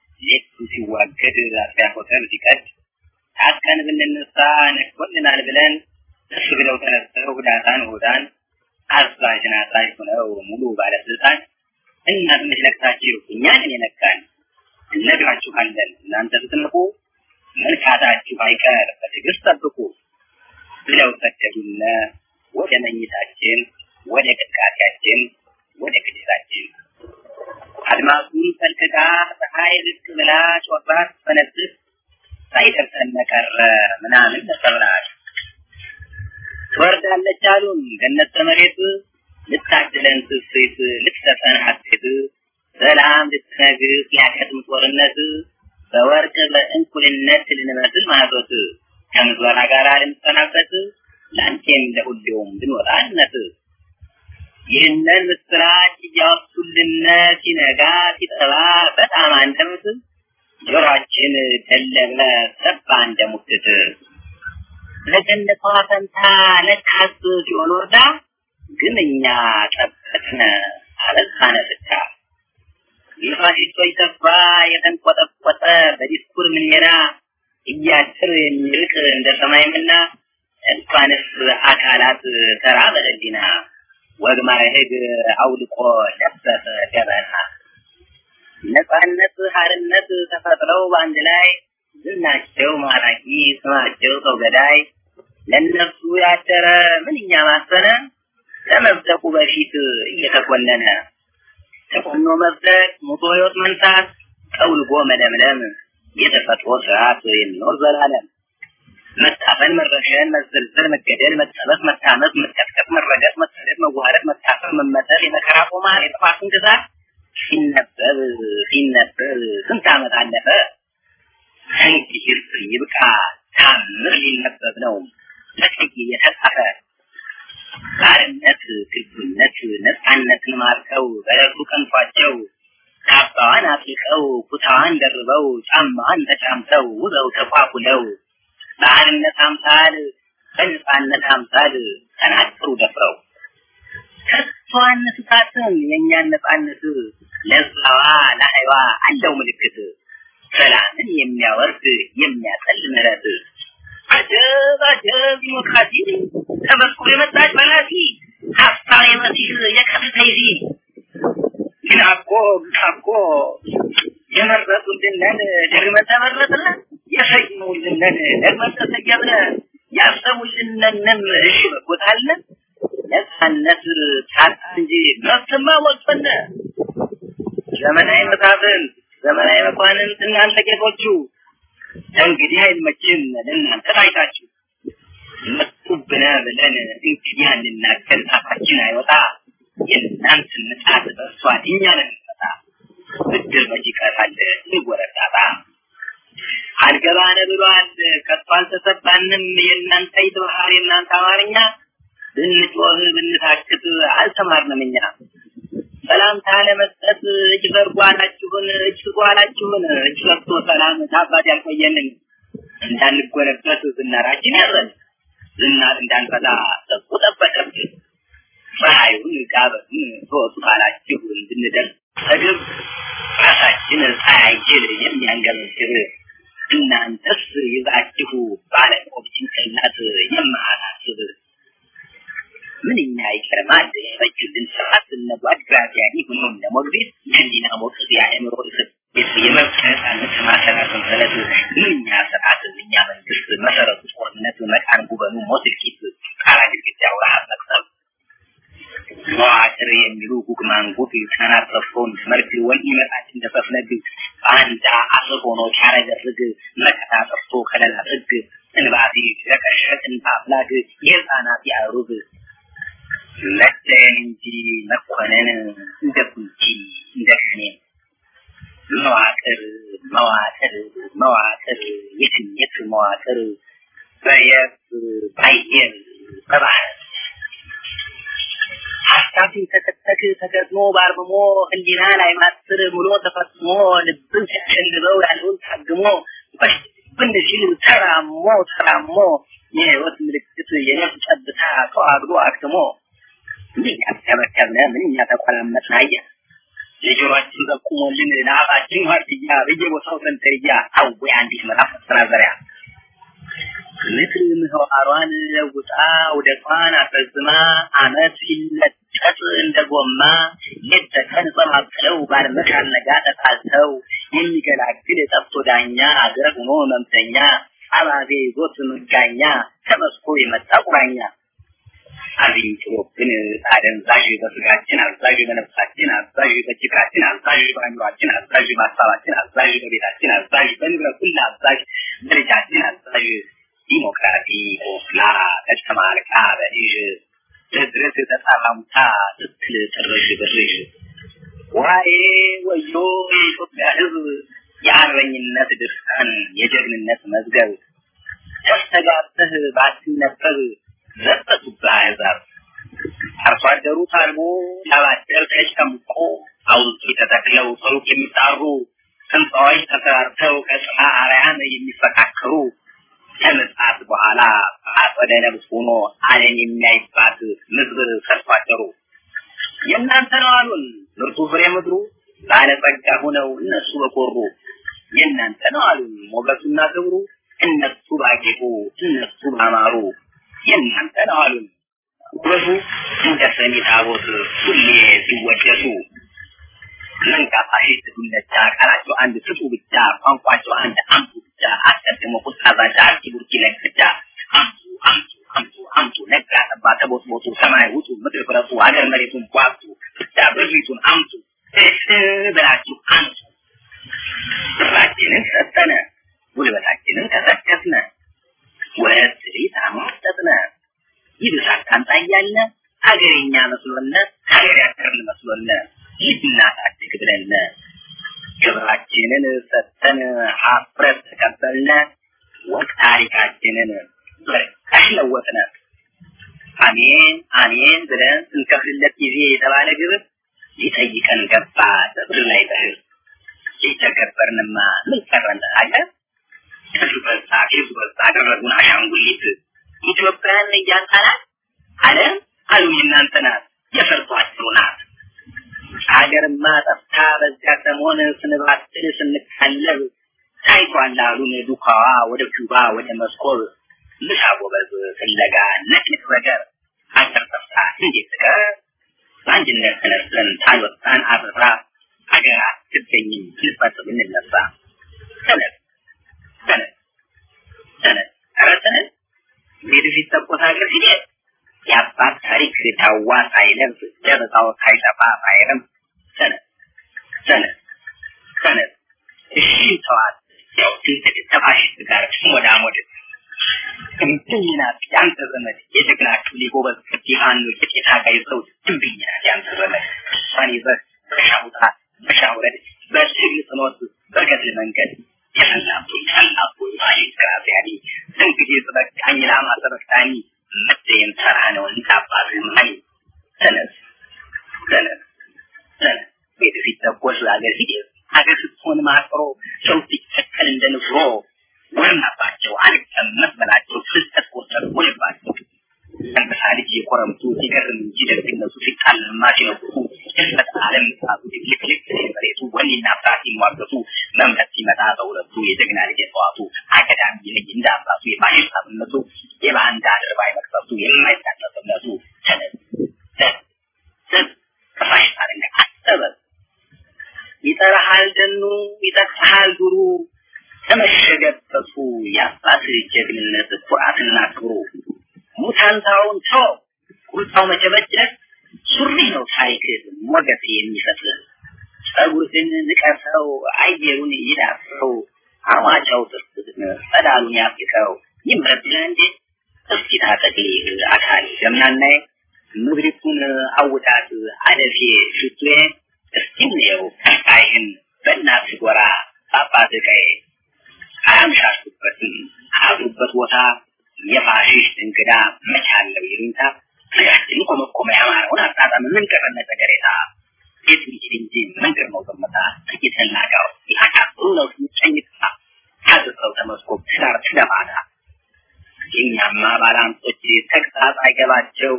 ሌቱ ሲዋገድ አጥቢያ ሆቴል ሲቀድ ታጥቀን ብንነሳ ነኮልናል ብለን እሺ ብለው ተነስተው ዳታን ወዳን አዛዥና አዛዥ ሆነው ሙሉ ባለስልጣን እናት መሽለክታችሁ እኛን የነካን እነግራችኋለን እናንተ ስትነቁ መልካታችሁ አይቀር በትዕግስት ጠብቁ ብለው ሰደዱና ወደ መኝታችን ወደ ቅጥቃጤያችን ወደ ቅድሳችን አድማሱን ፈልቅቃ ፀሐይ ልክ ብላ ጮራት ፈነጥቅ ሳይደርሰን ቀረ ምናምን ተሰብራል ትወርዳለች አሉን ገነት መሬት ልታድለን ትስይት ልትሰጠን ሐሴት ሰላም ልትነግስ ያከትም ጦርነት በወርቅ በእንኩልነት ልንመስል ማዞት ከምዝበራ ጋር ልንሰናበት ላንቴም ለሁሉም ድንወጣነት ይህንን ምስራች ያወጡልን ሲነጋ ሲጠባ በጣም አንተምት ጆሮአችን ደለበ ሰባ እንደሙክት ለገነቷ ፈንታ ለካስ ሲሆን ወርዳ ግን እኛ ጠበቅነ አለዛነ ፍታ የፋሽስቶች ተስፋ የተንቆጠቆጠ በዲስኩር ምንየራ እያጭር የሚርቅ እንደ ሰማይምና እንኳንስ አካላት ተራ በለዲና ወግ ማይሄድ አውልቆ ለበሰ ገበና ነፃነት ሀርነት ተፈጥረው ባንድ ላይ ዝናቸው ማራኪ ስማቸው ሰው ገዳይ ለነሱ ያደረ ምንኛ ማሰነ ለመብደቁ በፊት እየተኮነነ ተቆኖ መብደቅ ሙቶ ህይወት መንሳት ቀውልጎ መለምለም የተፈጥሮ ስርዓት የሚኖር ዘላለም መታፈን መረሸን መዘልዘል መገደል መጠበስ መታመስ መቀጥቀጥ መረገጥ መሰደድ መዋረድ መታፈር መመተር የመከራ ቆማር የጥፋትን ግዛት ሲነበብ ሲነበብ ስንት ዓመት አለፈ እንግዲህ ይብቃ ታምር ሊነበብ ነው ለጥቂ የተጻፈ ባርነት ግብነት ነፃነትን ማርከው በለቱ ቀንቷቸው ካባዋን አጥልቀው ኩታዋን ደርበው ጫማዋን ተጫምተው ውበው ተቋቁለው ባርነት አምሳል በነፃነት አምሳል ተናጥሩ ደፍረው ከቷን ስታትን የኛን ነፃነት ለዛዋ ለሃይዋ አለው ምልክት ሰላምን የሚያወርድ የሚያጠል ምሕረት አጀብ አጀብ ዲሞክራሲ ተመስኩ የመጣች በላሲ ሀሳብ የመሲህ የከፍተይዚ ግናኮ ግናኮ የመረጡልንን ደግመን ተመረጥን የሰየሙልንን ደግመን ተሰየምን ያሰቡልንንም እሺ በጎታለን ነፃነት ታጣ እንጂ መብትማ ሞልቶነ ዘመናዊ መሳፍን ዘመናዊ መኳንንት እናንተ ጌቶቹ እንግዲህ አይመችም ለእናንተ ታይታችሁ መጡብነ ብለን እንግዲህ አንናገር ታፋችን አይወጣ የእናንተ ምጣት በሷ እኛ ነን ፈታ ብድር መጅቀታል ይወረዳታ አልገባነ ብሏል ከቷል ተሰባንም የእናንተ ይተባህር የእናንተ አማርኛ ብንጮህ ብንታክት አልተማርንም እኛ ሰላምታ ለመስጠት እጅ በርጓላችሁን እጅ ጓላችሁን እጅ ለፍቶ ሰላም ታባድ ያልቆየንን እንዳንጎረበት ዝናራችን ያዘን ዝናር እንዳንፈታ ተቆጠበቀብ ፀሐዩን ጋበን ሶስት ባላችሁ እንድንደርስ ተግብ ራሳችን ፀሐይል የሚያንገበግብ እናንተስ ይዛችሁ ባለቆብችን ከላት የማናስብ ምንኛ ይከረማል ፈጅልን ሰዓት ነዋድ ግራዚያኒ ሆኖ ለሞግቤት እንዲና ሞክስ ያእምሮ እስ የመብተናነት ማሰራት ሰለት ምንኛ ሰዓት ምንኛ መንግስት መሰረቱ ጦርነት መቃን ጉበኑ ሞትኪት ካራግዳው ረሃብ መቅሰም ዋትር የሚሉ ጉግማንጉት ተናጥፈውን መርግ ወን ይመጣች እንደፈፍነግ አንዳ አስቦኖ ያረገርግ መከታ ጠፍቶ ከለላ ጥግ እንባቲ ረከሸት እንባፍላግ የዛናት ያሩግ ለተንጂ መኮነን እንደኩንጂ እንደከኔ መዋቅር መዋቅር መዋቅር የትኝት መዋቅር በየፍ ባየር በባህር ሀሳቢ ተከተክ ተገጥሞ ባርብሞ ህሊና ላይ ማስር ሙሉ ተፈጽሞ ልብን ተሸልበው ያሉን ታግሞ በሽብንሽል ተራሞ ተራሞ የህይወት ምልክት የነፍስ ጸጥታ ተዋግዶ አክትሞ ምን ያተመከነ ምን ያተቆላመጥና አየ የጆሮአችን ዘቁሞልን ለአባችን ሀርትያ በየቦታው ሰንተርያ አው አንዲት መራፍ ተራዘሪያ ምክር ምህዋሯን ለውጣ ወደቷን አፈዝማ አመት ሲለጠጥ እንደጎማ የተከን ጸማጥለው ባርመካል ነጋ ተጣልተው የሚገላግል ጠፍቶ ዳኛ አገር ሆኖ መምተኛ አባቤ ጎት ምጋኛ ተመስኮ የመጣ ቁራኛ አብይቶብን አደንዛዥ በስጋችን አዛዥ በነፍሳችን አዛዥ በጭቃችን አዛዥ በአእምሯችን አዛዥ በሀሳባችን አዛዥ በቤታችን አዛዥ በንብረት ሁሉ አዛዥ በልጃችን አዛዥ ዲሞክራሲ ኦፍላ ተስተማርካ በልጅ ድርስ ተጣራሙታ ስትል ጥርሽ ብርሽ ዋይ ወዮ የኢትዮጵያ ሕዝብ የአርበኝነት ድርሳን የጀግንነት መዝገብ ተስተጋብተህ ባትነበብ ዘጠቱ ባይዛብ አርሶ አደሩ ታርቦ ላባደር ተጨምቆ አውልቶ ተተክለው ሰሩት የሚጣሩ ህንፃዎች ተሰርተው ከጽና አርያም የሚፈካከሩ ከመጽአት በኋላ አጸደ ነብስ ሆኖ ዓለም የሚያይባት ምድር ሰርቷቸው የእናንተ ነው አሉን ምርጡ ፍሬ ምድሩ ባለጸጋ ሆነው እነሱ በኮሩ የእናንተ ነው አሉን ሞገሱና ክብሩ እነሱ ባጌጡ እነሱ ባማሩ የእናንተ ነው አሉን ውበቱ እንደ ሰሚ ታቦት ሁሌ ሲወደሱ መንቃፋሽ ትዱለቻ ቃላቸው አንድ ስጡ ብቻ ቋንቋቸው አንድ አምጡ ብቻ አስቀድሞ ቁጣዛቻ አርኪቡርኪ ለግቻ አምጡ አምጡ አምጡ አምጡ ነጋ ጠባ ተቦትቦቱ ሰማይ ውጡ ምድር ፍረሱ አገር መሬቱን ቋጡ ብቻ ብሪቱን አምጡ ብላችሁ አንሱ ብራችንን ሰጠነ ጉልበታችንን ተሰከስነ ወት ሊት አማጠጥነ ይብሳት ታንጣያለ ሀገርኛ መስሎነ ሀገር ያከርን መስሎነ ይድና ታድግ ብለነ ክብራችንን ሰጠን ሀፍረት ተቀበልነ ወቅ ታሪካችንን በቃሽ ለወጥነ አሜን አሜን ብለን እንከፍልለት ጊዜ የተባለ ግብር ይጠይቀን ገባ በብር ላይ በህር ይተከበርንማ ምን ቀረን አለ ከሱበዛ ከሱበዛ አደረጉን አሻንጉሊት ኢትዮጵያን እያንጣናት አለ አሉ እናንተ ናት የፈርቷችሁ ናት ሀገርማ ጠፍታ በዚያ ሰሞን ስንባትል ስንካለብ ታይቷል አሉን ዱካዋ ወደ ኩባ ወደ መስኮብ ምሳ ጎበዝ ፍለጋ ነጭ ነገር ሀገር ጠፍታ እንዴት ቀር አንድነት ተነስተን ታልወጣን አብራ ሀገር አትገኝም ልፈት ብንነሳ ሰነድ ሰነድ ሰነድ አረሰነድ ቤድፊት ተቆጣ ሀገር ሲሄድ ያባት ታሪክ ታዋ ሳይለብስ ደረታው ሳይጠፋ ሳይረም ሰነድ ሰነድ ሰነድ እሺ ተዋት ያው ትንሽ ተፋሽ ጋር ሞዳሞድ እንዴናት ያንተ ዘመድ የጀግናችሁ ሊጎበዝ ከቲሃኑ የታጋይ ሰው እንዴናት ያንተ ዘመድ ሳኒ በስ ሻውታ በሻውረድ በስግ ጽኖት በገድል መንገድ የሰላቱ ሰላቱ አይስራፊያኒ እንግዲህ ተበቃኝ ላማ ተበቃኝ መጤን ተራ ነው እንታባዝ ማይ ሰነስ ሰነስ ሰነስ ቤትፊት ተቆስ አገር ሂድ አገር ስትሆን ማጥሮ ሰው ሲተከል እንደንፍሮ ወርናባቸው አልቀመጥ በላቸው ፍልጠት ቆጠር ወለባቸው ለምሳሌ የቆረምቱ ሲገርም እንጂ ደግነቱ ሲጣልማ ሲነቁ እስከ ዓለም ታቱ ልክልክ ለበሬቱ ወኒና ፍራት ይሟገቱ መምለጥ ሲመጣ በሁለቱ የጀግና ልጅ ተዋቱ አገዳም ይልጅ እንዳባቱ የማሽታ በመቱ የባንዳ አድርባይ መክፈቱ የማይታጠፍነቱ ተነስ ተነስ ከፋሽታ ለኛ አሰበ ይጠራሃል ደኑ ይጠቅሃል ዱሩ ተመሸገበቱ ያፋት ጀግንነት ቁርአትና ክብሩ ሙታንታውን ተው ቁልጣው መጨበጨ ሱሪ ነው ታሪክ ሞገስ የሚፈጥ ጸጉርን ንቀሰው አየሩን ይዳሰው አዋጫው ጥርጥን ጸዳሉን ያፍከው ይምረጥለ እንዴ እስኪ ታጠቅሊ አካል ገምናናይ ምድሪቱን አውጣት አለፊ ሽቱዬ እስኪ ነው አይን በእናት ጎራ አባት ቀይ አምሻሽበትን አብሩበት ቦታ የፋሽስት እንግዳ መቻለው ይሉንታ ያችን ቆመቆመ ያማረውን አጣጣም ምን ቀረነ ተገሬታ እት እንጂ ምን ቀርመው ገመታ እየተናጋው ያካቱ ነው ጨኝታ ታዘው ተመስኮብ ስላር ስለማዳ የኛማ ባላንጦች ተግሳጽ አይገባቸው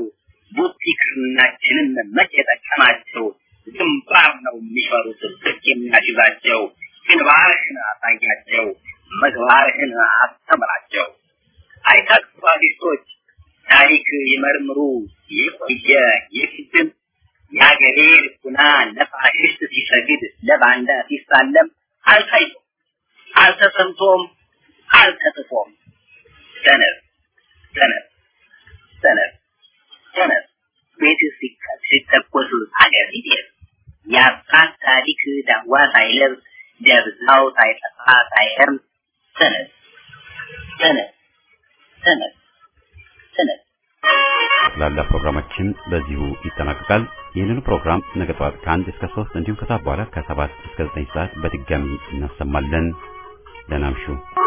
ቡቲክናችንን መቼ ተቀማቸው ግንባር ነው የሚፈሩት ጥቅ የሚያሽዛቸው ግንባርህን አሳያቸው መግባርህን አስተምራቸው አይታክፋዲስቶች ታሪክ ይመርምሩ የቆየ የፊትም ያገሬ ልቡና ለፋሽስት ሲሰግድ ለባንዳ ሲሳለም አልታይቶ አልተሰምቶም አልተጥፎም ሰነፍ ሰነፍ ሰነፍ ሰነፍ ቤት ሲተኮስ አገር ይደር ያባት ታሪክ ዳዋ ሳይለብስ ደብዛው ሳይጠፋ ሳይርም ሰነፍ ሰነፍ ሰነፍ ሰነፍ ላላ ፕሮግራማችን በዚሁ ይጠናቀቃል። ይህንን ፕሮግራም ነገ ጠዋት ከአንድ እስከ ሶስት እንዲሁም ከሰዓት በኋላ ከሰባት እስከ ዘጠኝ ሰዓት በድጋሚ እናሰማለን። ደህና እምሹ።